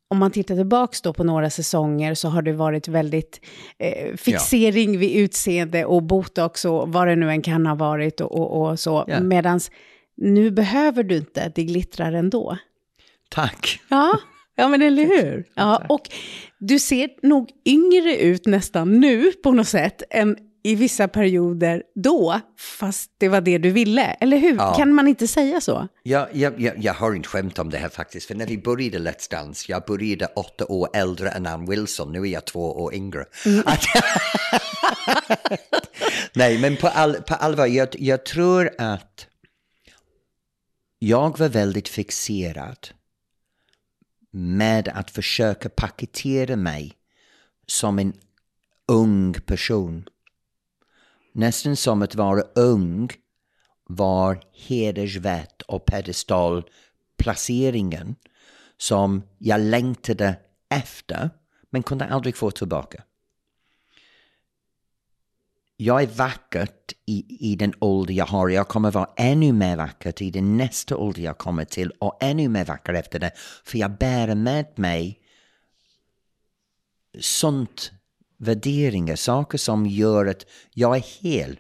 om man tittar tillbaka då på några säsonger så har det varit väldigt fixering vid utseende och botox och vad det nu än kan ha varit och så. Ja. Medans nu behöver du inte, det glittrar ändå. Tack. Ja, men eller hur? Ja, och du ser nog yngre ut nästan nu på något sätt än i vissa perioder då, fast det var det du ville. Eller hur? Ja. Kan man inte säga så? Jag har inte skämt om det här faktiskt. För när vi började Let's Dance, jag började 8 år äldre än Ann Wilson. Nu är jag 2 år yngre. Nej, men på allvar, jag tror att jag var väldigt fixerad med att försöka paketera mig som en ung person. Nästan som att vara ung var hedersvärt och pedestalplaceringen som jag längtade efter men kunde aldrig få tillbaka. Jag är vackert i den ålder jag har. Jag kommer vara ännu mer vackert i den nästa ålder jag kommer till och ännu mer vacker efter det. För jag bär med mig sånt värderingar, saker som gör att jag är hel.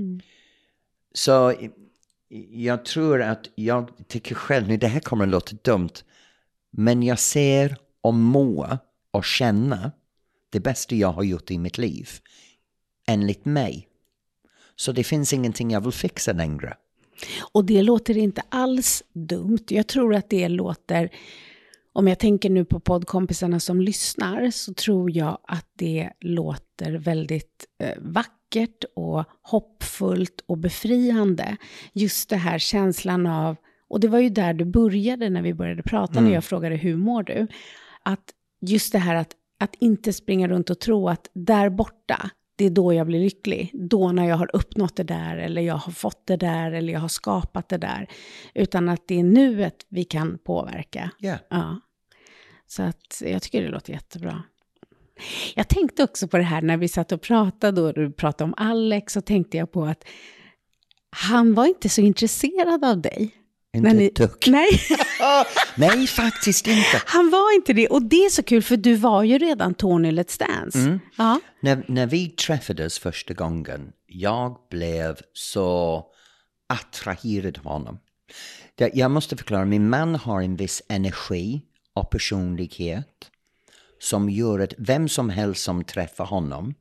Så jag tror att jag tycker själv, nu det här kommer att låta dumt, men jag ser och mår och känner det bästa jag har gjort i mitt liv, enligt mig. Så det finns ingenting jag vill fixa längre. Och det låter inte alls dumt. Jag tror att det låter, om jag tänker nu på poddkompisarna som lyssnar, så tror jag att det låter väldigt vackert och hoppfullt och befriande. Just det här känslan av, och det var ju där du började när vi började prata, när jag frågade hur mår du? Att just det här att inte springa runt och tro att där borta, det är då jag blir lycklig. Då när jag har uppnått det där, eller jag har fått det där, eller jag har skapat det där. Utan att det är nuet vi kan påverka. Yeah. Ja. Så att jag tycker det låter jättebra. Jag tänkte också på det här när vi satt och pratade, och du pratade om Alex, så tänkte jag på att han var inte så intresserad av dig. Inte ett dugg. Nej. Nej, faktiskt inte. Han var inte det, och det är så kul för du var ju redan Tony Let's Dance. Ja. När vi träffades första gången, jag blev så attraherad av honom. Jag måste förklara, min man har en viss energi och personlighet som gör att vem som helst som träffar honom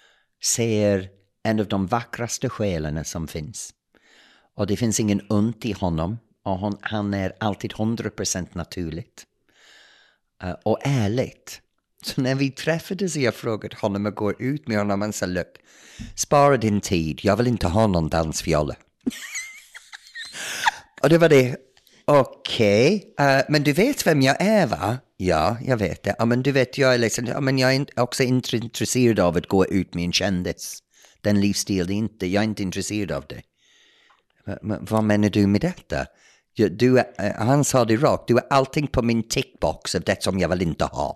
ser en av de vackraste själarna som finns. Och det finns ingen ont i honom. Och han är alltid 100% naturligt. Och ärligt. Så när vi träffades och jag frågade honom att gå ut med honom, han sa, look, spara din tid. Jag vill inte ha någon dansfjolla. Och det var det. Okej. Men du vet vem jag är, va? Ja, jag vet det. Men du vet, jag är liksom, men jag är också inte intresserad av att gå ut med en kändis. Den livsstil, jag är inte intresserad av det. Men vad menar du med detta? Han sa det rakt, du är allting på min tickbox av det som jag vill inte ha.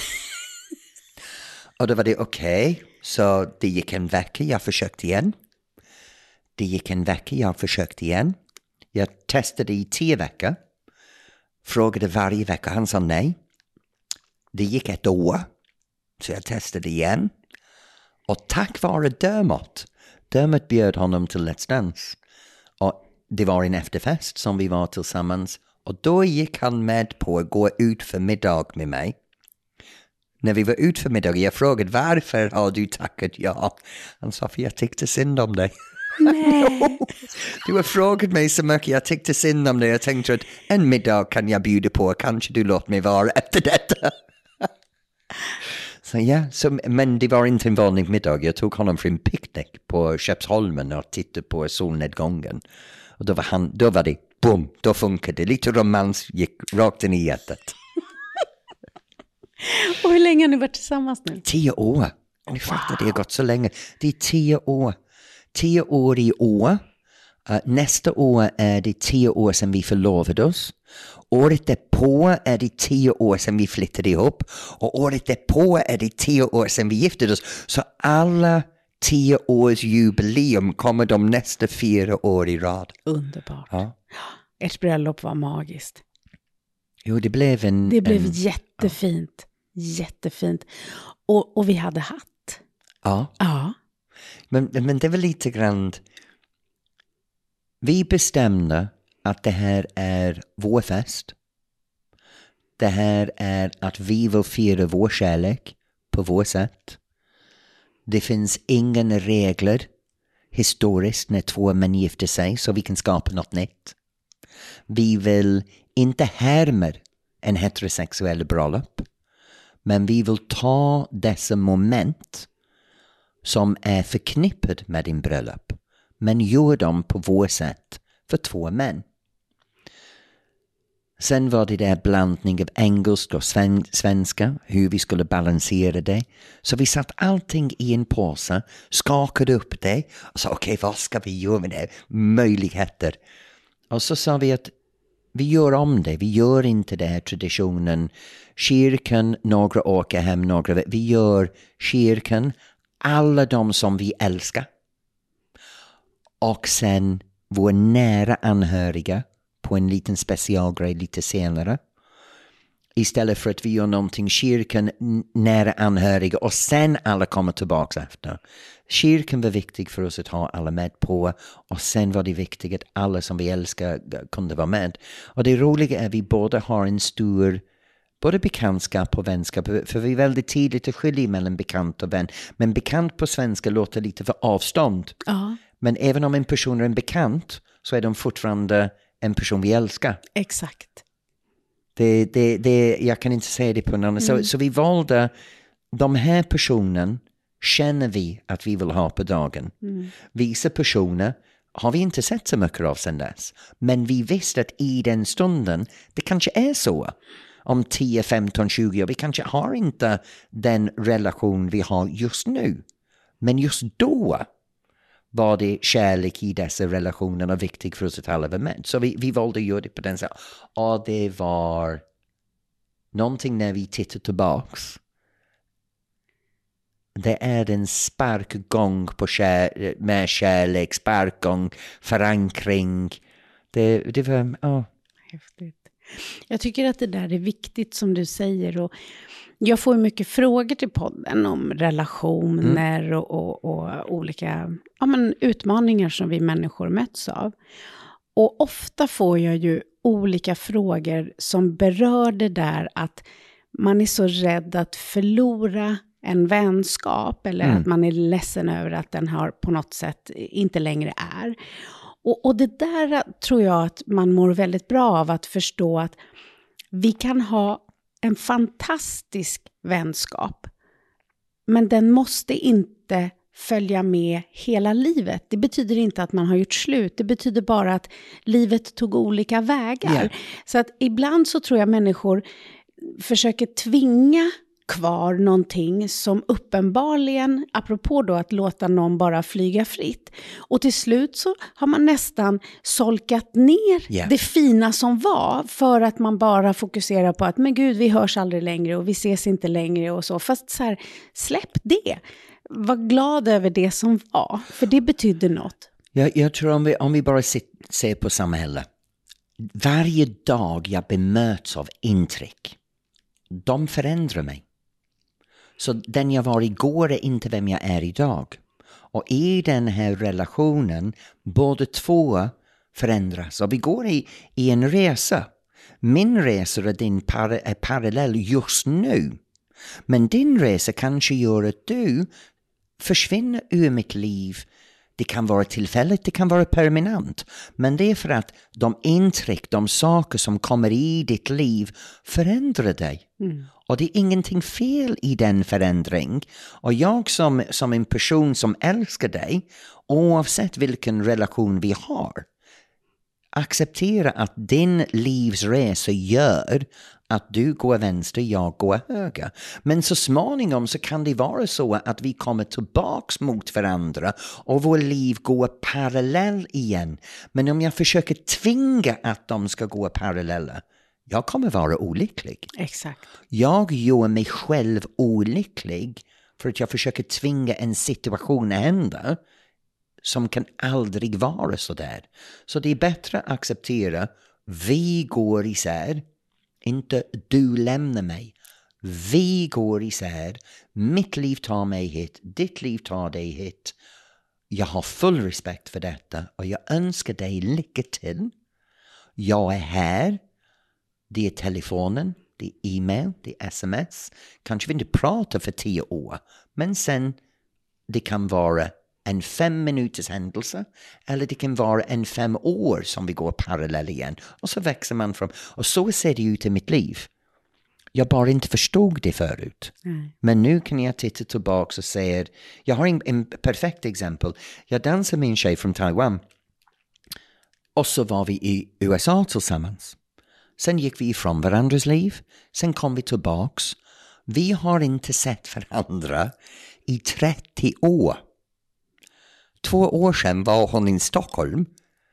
Och då var det okej. Så det gick en vecka, jag försökte igen. Det gick en vecka, jag försökte igen. Jag testade i 10 veckor. Frågade varje vecka, han sa nej. Det gick 1 år. Så jag testade igen. Och tack vare Dermot bjöd honom till Let's Dance. Och det var en efterfest som vi var tillsammans. Och då gick han med på att gå ut för middag med mig. När vi var ut för middag, jag frågade, varför har du tackat ja? Han sa, för jag tyckte synd om dig. Nej. Du har frågat mig så mycket, jag tyckte synd om dig. Jag tänkte att en middag kan jag bjuda på. Kanske du låter mig vara efter detta. Så ja, men det var inte en vanlig middag. Jag tog honom för en picknick på Skeppsholmen och tittade på solnedgången. Och då var det, boom, då funkade det. Lite romans gick rakt in i hjärtat. Och hur länge har ni varit tillsammans nu? 10 år. Ni fattar, det har gått så länge. Det är 10 år. 10 år i år. Nästa år är det 10 år sedan vi förlovade oss. Året därpå är det 10 år sedan vi flyttade ihop. Och året därpå är det 10 år sedan vi gifte oss. Så alla 10 års jubileum kommer de nästa 4 år i rad. Underbart. Ja. Ert bröllop var magiskt. Jo, det blev jättefint. Jättefint. Och vi hade hatt. Ja. Ja. Men det var lite grann... Vi bestämde att det här är vår fest. Det här är att vi vill fira vår kärlek på vår sätt. Det finns ingen regler historiskt när två män gifter sig så vi kan skapa något nytt. Vi vill inte härma en heterosexuell bröllop, men vi vill ta dessa moment som är förknippade med din bröllop, men gör dem på vår sätt för två män. Sen var det där blandning av engelska och svenska, hur vi skulle balansera det. Så vi satt allting i en påse, skakade upp det och sa okej, vad ska vi göra med det? Möjligheter. Och så sa vi att vi gör om det, vi gör inte det här traditionen. Kyrkan, några åker hem, några... Vi gör kyrkan, alla de som vi älskar. Och sen vår nära anhöriga på en liten specialgrej lite senare. Istället för att vi gör någonting kyrkan, nära anhöriga och sen alla kommer tillbaka efter. Kyrkan var viktig för oss att ha alla med på och sen var det viktigt att alla som vi älskar kunde vara med. Och det roliga är att vi båda har en stor både bekantskap och vänskap, för vi är väldigt tidigt att skilja mellan bekant och vän. Men bekant på svenska låter lite för avstånd. Ja. Men även om en person är en bekant så är de fortfarande en person vi älskar. Exakt. Jag kan inte säga det på någon annan. Så vi valde, de här personen känner vi att vi vill ha på dagen. Vissa personer har vi inte sett så mycket av sedan dess. Men vi visste att i den stunden, det kanske är så. Om 10, 15, 20 år, vi kanske har inte den relation vi har just nu. Men just då var det kärlek i dessa relationer och viktigt för oss att alla var med. Så vi valde att göra det på den sättet. Och det var någonting när vi tittar tillbaks. Det är en sparkgång på med kärlek, sparkgång, förankring. Det var, Häftigt. Jag tycker att det där är viktigt som du säger, och jag får mycket frågor till podden om relationer och olika utmaningar som vi människor möts av. Och ofta får jag ju olika frågor som berör det där att man är så rädd att förlora en vänskap eller att man är ledsen över att den har på något sätt inte längre är. Och det där tror jag att man mår väldigt bra av att förstå att vi kan ha en fantastisk vänskap, men den måste inte följa med hela livet. Det betyder inte att man har gjort slut. Det betyder bara att livet tog olika vägar. Yeah. Så att ibland så tror jag människor försöker tvinga kvar någonting som uppenbarligen, apropå då att låta någon bara flyga fritt. Och till slut så har man nästan solkat ner det fina som var, för att man bara fokuserar på att men gud, vi hörs aldrig längre och vi ses inte längre och så. Fast så här, släpp det. Var glad över det som var, för det betydde något. Jag tror om vi bara ser på samhället. Varje dag jag bemöts av intryck, de förändrar mig. Så den jag var igår är inte vem jag är idag. Och i den här relationen, båda två förändras. Och vi går i en resa. Min resa och din är parallell just nu. Men din resa kanske gör att du försvinner ur mitt liv. Det kan vara tillfälligt, det kan vara permanent. Men det är för att de intryck, de saker som kommer i ditt liv förändrar dig. Och det är ingenting fel i den förändring. Och jag som en person som älskar dig, oavsett vilken relation vi har, acceptera att din livsresa gör att du går vänster, jag går höger. Men så småningom så kan det vara så att vi kommer tillbaks mot varandra och vår liv går parallell igen. Men om jag försöker tvinga att de ska gå parallella, jag kommer vara olycklig. Exakt. Jag gör mig själv olycklig för att jag försöker tvinga en situation att hända som kan aldrig vara så där. Så det är bättre att acceptera, vi går isär. Inte du lämnar mig. Vi går isär. Mitt liv tar mig hit. Ditt liv tar dig hit. Jag har full respekt för detta. Och jag önskar dig lycka till. Jag är här. Det är telefonen. Det är e-mail. Det är sms. Kanske vi inte pratar för 10 år. Men sen det kan vara en 5 minuters händelse. Eller det kan vara en 5 år som vi går parallell igen. Och så växer man fram. Och så ser det ut i mitt liv. Jag bara inte förstod det förut. Men nu kan jag titta tillbaka och säga, jag har en perfekt exempel. Jag dansade med en tjej från Taiwan. Och så var vi i USA tillsammans. Sen gick vi ifrån varandras liv. Sen kom vi tillbaks. Vi har inte sett varandra i 30 år. 2 år sedan var hon i Stockholm.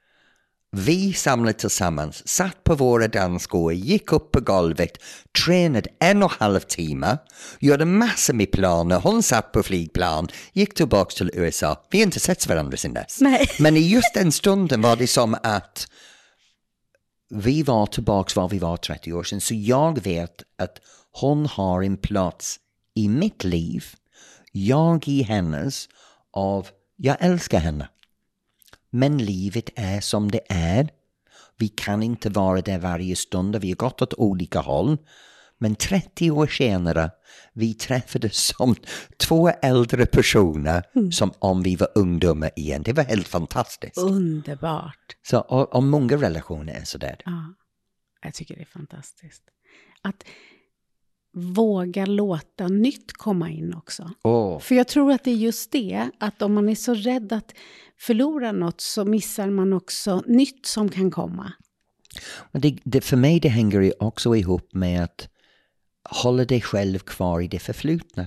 Vi samlade tillsammans, satt på våra dansskor, gick upp på golvet, tränade 1,5 timme, gjorde massor med planer, hon satt på flygplan, gick tillbaka till USA. Vi har inte sett varandra sedan dess. Nej. Men i just den stunden var det som att vi var tillbaka var vi var 30 år sedan. Så jag vet att hon har en plats i mitt liv, jag i hennes, av jag älskar henne. Men livet är som det är. Vi kan inte vara där varje stund. Vi har gått åt olika håll. Men 30 år senare, vi träffades som 2 äldre personer som om vi var ungdomar igen. Det var helt fantastiskt. Underbart. Så, och många relationer är sådär. Ja, jag tycker det är fantastiskt. Att våga låta nytt komma in också. För jag tror att det är just det, att om man är så rädd att förlora något så missar man också nytt som kan komma. Det, för mig det hänger ju också ihop med att hålla dig själv kvar i det förflutna.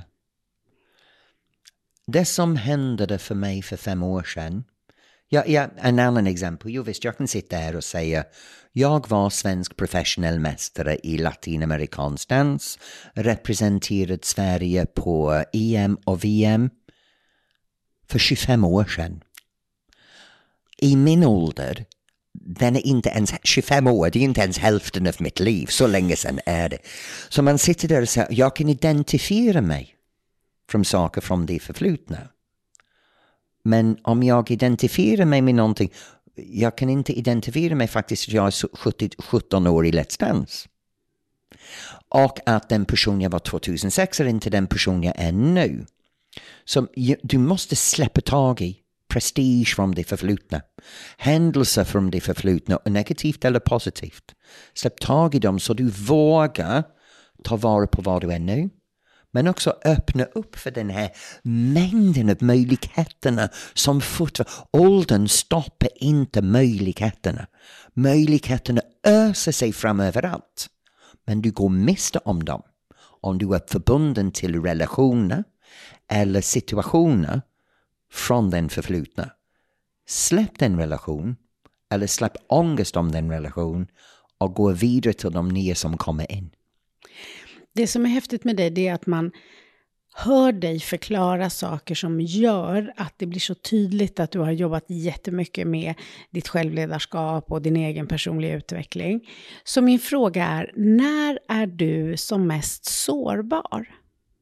Det som hände för mig för 5 år sedan. En annan exempel. Jo visst, jag kan sitta här och säga jag var svensk professionell mästare i latinamerikansk dans. Representerade Sverige på EM och VM för 25 år sedan. I min ålder, den är inte ens 25 år, det är inte ens hälften av mitt liv, så länge sedan är det. Så man sitter där och säger, jag kan identifiera mig från saker från det förflutna. Men om jag identifierar mig med någonting, jag kan inte identifiera mig faktiskt att jag är 17 år i Let's Dance. Och att den person jag var 2006 är inte den person jag är nu. Så du måste släppa tag i prestige från det förflutna. Händelser från det förflutna, negativt eller positivt. Släpp tag i dem så du vågar ta vara på vad du är nu. Men också öppna upp för den här mängden av möjligheterna som fortfarande. Åldern stoppar inte möjligheterna. Möjligheterna öser sig fram överallt. Men du går miste om dem. Om du är förbunden till relationer eller situationer från den förflutna. Släpp den relation eller släpp ångest om den relation och gå vidare till de nya som kommer in. Det som är häftigt med dig, det är att man hör dig förklara saker som gör att det blir så tydligt att du har jobbat jättemycket med ditt självledarskap och din egen personliga utveckling. Så min fråga är, när är du som mest sårbar?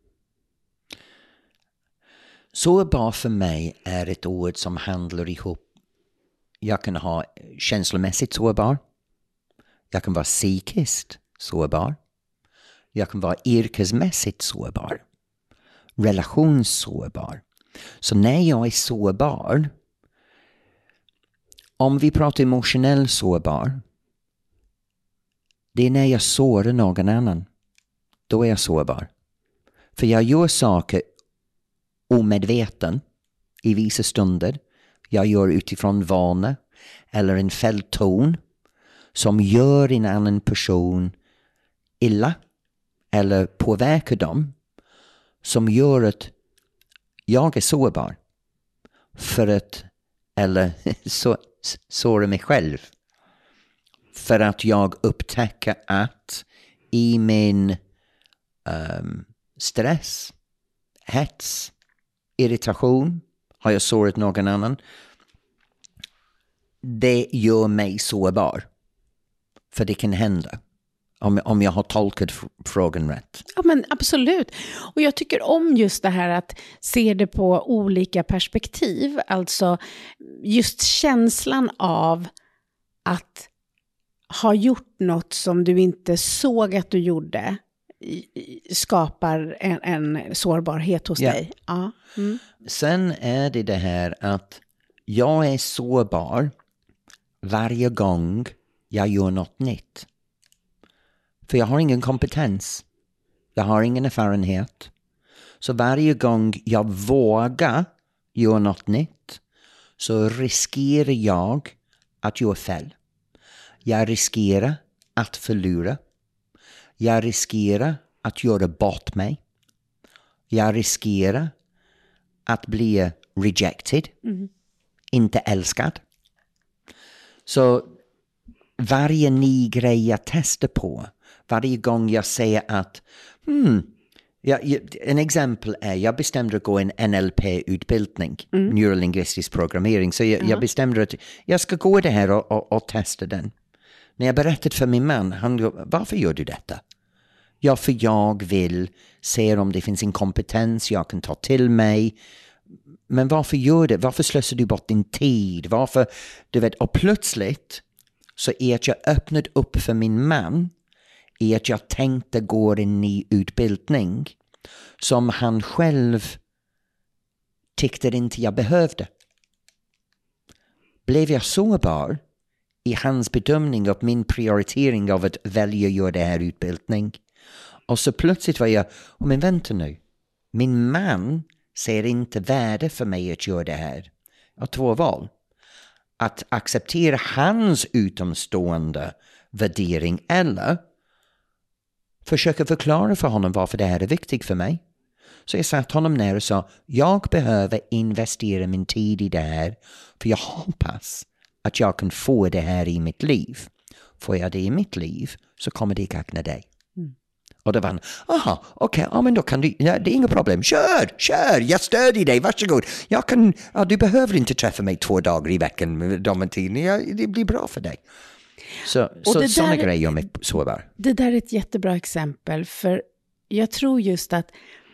Sårbar för mig är ett ord som handlar ihop. Jag kan ha känslomässigt sårbar. Jag kan vara psykiskt sårbar. Jag kan vara yrkesmässigt sårbar. Relationssårbar. Så när jag är sårbar, om vi pratar emotionell sårbar, det är när jag sårar någon annan. Då är jag sårbar. För jag gör saker omedveten i vissa stunder. Jag gör utifrån vana eller en fältton som gör en annan person illa eller påverkar dem, som gör att jag är sårbar för att, eller såra mig själv för att jag upptäcker att i min stress, hets, irritation har jag sårat någon annan. Det gör mig sårbar. För det kan hända. Om jag har tolkat frågan rätt. Ja, men absolut. Och jag tycker om just det här att se det på olika perspektiv. Alltså just känslan av att ha gjort något som du inte såg att du gjorde skapar en sårbarhet hos dig. Ja. Mm. Sen är det här att jag är sårbar varje gång jag gör något nytt. För jag har ingen kompetens. Jag har ingen erfarenhet. Så varje gång jag vågar göra något nytt så riskerar jag att göra fel. Jag riskerar att förlora. Jag riskerar att göra bort mig. Jag riskerar att bli rejected. Inte älskad. Så varje ny grej jag testar på, varje gång jag säger att en exempel är jag bestämde att gå en NLP-utbildning, neurolingvistisk programmering, så jag bestämde att jag ska gå det här och testa den. När jag berättade för min man, han, varför gör du detta? Ja, för jag vill se om det finns en kompetens jag kan ta till mig. Men varför gör det? Varför slösar du bort din tid? Varför, du vet, och plötsligt så är att jag öppnade upp för min man är att jag tänkte gå en ny utbildning som han själv tyckte inte jag behövde. Blev jag sårbar i hans bedömning av min prioritering av att välja att göra det här utbildning? Och så plötsligt var jag, men vänta nu, min man ser inte värde för mig att göra det här. Jag har två val. Att acceptera hans utomstående värdering eller försöka förklara för honom varför det här är viktigt för mig. Så jag satt honom ner och sa, jag behöver investera min tid i det här för jag hoppas att jag kan få det här i mitt liv. Får jag det i mitt liv så kommer det gagna dig. Och då var han, okej, men då kan du, det är inga problem, kör, jag stödjer dig, varsågod. Du behöver inte träffa mig 2 dagar i veckan med de tiden, det blir bra för dig. Så sådana grejer gör mig sårbar. Det där är ett jättebra exempel, för jag tror just att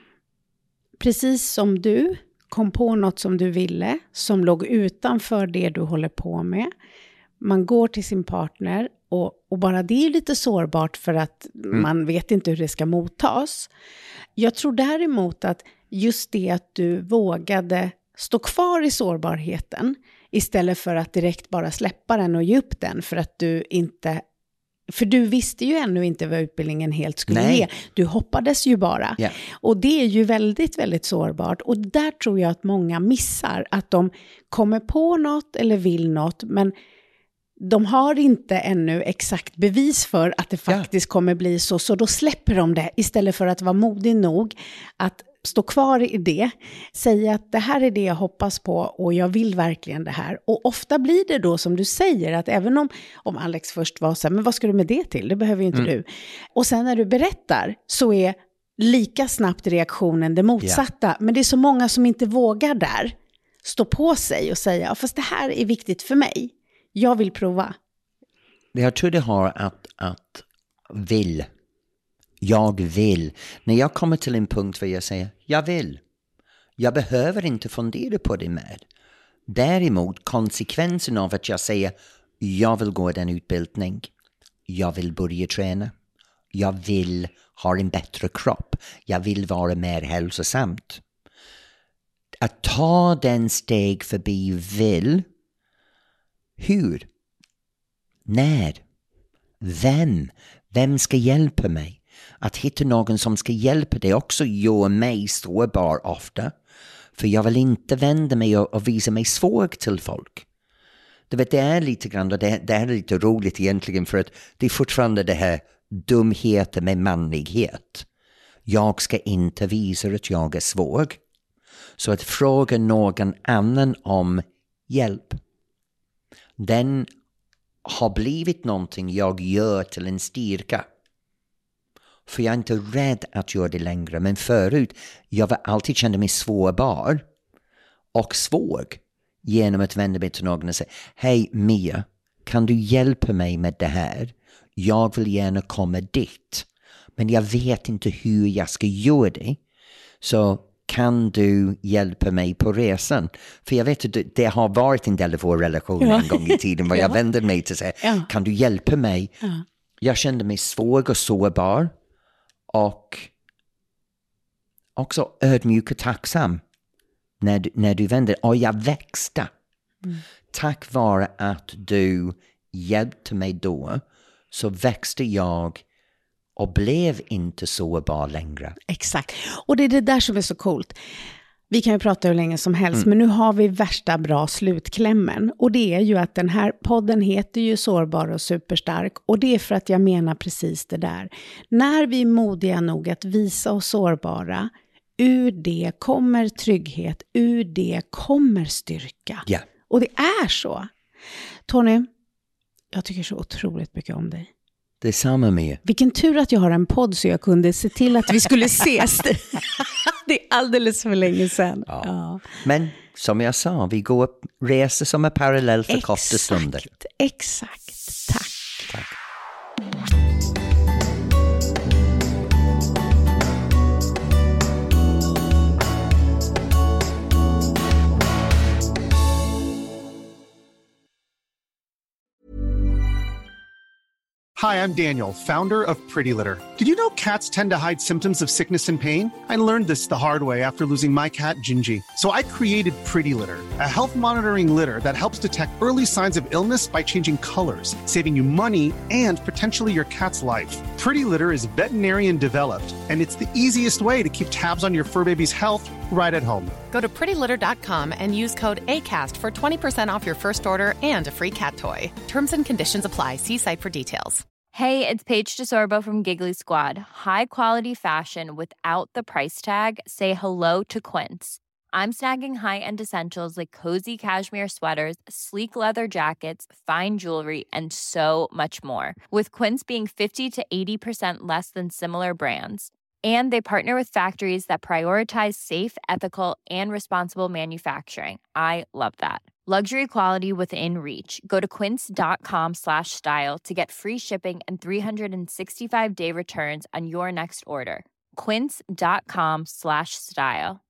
precis som du kom på något som du ville, som låg utanför det du håller på med, man går till sin partner och bara det är lite sårbart för att man vet inte hur det ska mottas. Jag tror däremot att just det att du vågade stå kvar i sårbarheten istället för att direkt bara släppa den och ge upp den för att för du visste ju ännu inte vad utbildningen helt skulle ge. Du hoppades ju bara. Yeah. Och det är ju väldigt, väldigt sårbart. Och där tror jag att många missar att de kommer på något eller vill något, men de har inte ännu exakt bevis för att det faktiskt kommer bli så då släpper de det istället för att vara modig nog att stå kvar i det, säga att det här är det jag hoppas på och jag vill verkligen det här. Och ofta blir det då som du säger att även om Alex först var så här, men vad ska du med det till? Det behöver ju inte du. Och sen när du berättar så är lika snabbt reaktionen det motsatta. Men det är så många som inte vågar där stå på sig och säga, fast det här är viktigt för mig. Jag vill prova. Jag tror det har att vill. Jag vill. När jag kommer till en punkt där jag säger, jag vill. Jag behöver inte fundera på det mer. Däremot konsekvensen av att jag säger, jag vill gå den utbildning. Jag vill börja träna. Jag vill ha en bättre kropp. Jag vill vara mer hälsosamt. Att ta den steg förbi vill. Hur? När? Vem ska hjälpa mig? Att hitta någon som ska hjälpa dig också gör mig sårbar ofta. För jag vill inte vända mig och visa mig svag till folk. Du vet, det är lite grann, och det är lite roligt egentligen för att det är fortfarande det här dumheten med manlighet. Jag ska inte visa att jag är svag. Så att fråga någon annan om hjälp. Den har blivit någonting jag gör till en styrka. För jag är inte rädd att göra det längre. Men förut, jag var alltid kände mig sårbar och svag genom att vända mig till någon och säga, hej Mia, kan du hjälpa mig med det här? jag vill gärna komma dit. Men jag vet inte hur jag ska göra det. Så kan du hjälpa mig på resan? För jag vet att det har varit en del av vår relation en gång i tiden. Vad jag vände mig till säga, kan du hjälpa mig? Jag kände mig svag och sårbar. Och också ödmjuk och tacksam. När du vände. Och jag växte. Tack vare att du hjälpte mig då. Så växte jag. Och blev inte sårbar längre. Exakt. Och det är det där som är så coolt. Vi kan ju prata hur länge som helst. Men nu har vi värsta bra slutklämmen. Och det är ju att den här podden heter ju Sårbar och superstark. Och det är för att jag menar precis det där. När vi är modiga nog att visa oss sårbara. Ur det kommer trygghet. Ur det kommer styrka. Yeah. Och det är så. Tony, jag tycker så otroligt mycket om dig. Det är samma med. Vilken tur att jag har en podd så jag kunde se till att vi skulle ses. Det är alldeles för länge sedan. Ja. Men som jag sa, vi går upp resor som är parallell för korta stunder. Exakt. Tack. Hi, I'm Daniel, founder of Pretty Litter. Did you know cats tend to hide symptoms of sickness and pain? I learned this the hard way after losing my cat, Gingy. So I created Pretty Litter, a health monitoring litter that helps detect early signs of illness by changing colors, saving you money and potentially your cat's life. Pretty Litter is veterinarian developed, and it's the easiest way to keep tabs on your fur baby's health right at home. Go to prettylitter.com and use code ACAST for 20% off your first order and a free cat toy. Terms and conditions apply. See site for details. Hey, it's Paige DeSorbo from Giggly Squad. High quality fashion without the price tag. Say hello to Quince. I'm snagging high-end essentials like cozy cashmere sweaters, sleek leather jackets, fine jewelry, and so much more. With Quince being 50 to 80% less than similar brands. And they partner with factories that prioritize safe, ethical, and responsible manufacturing. I love that. Luxury quality within reach. Go to quince.com/style to get free shipping and 365-day returns on your next order. Quince.com/style.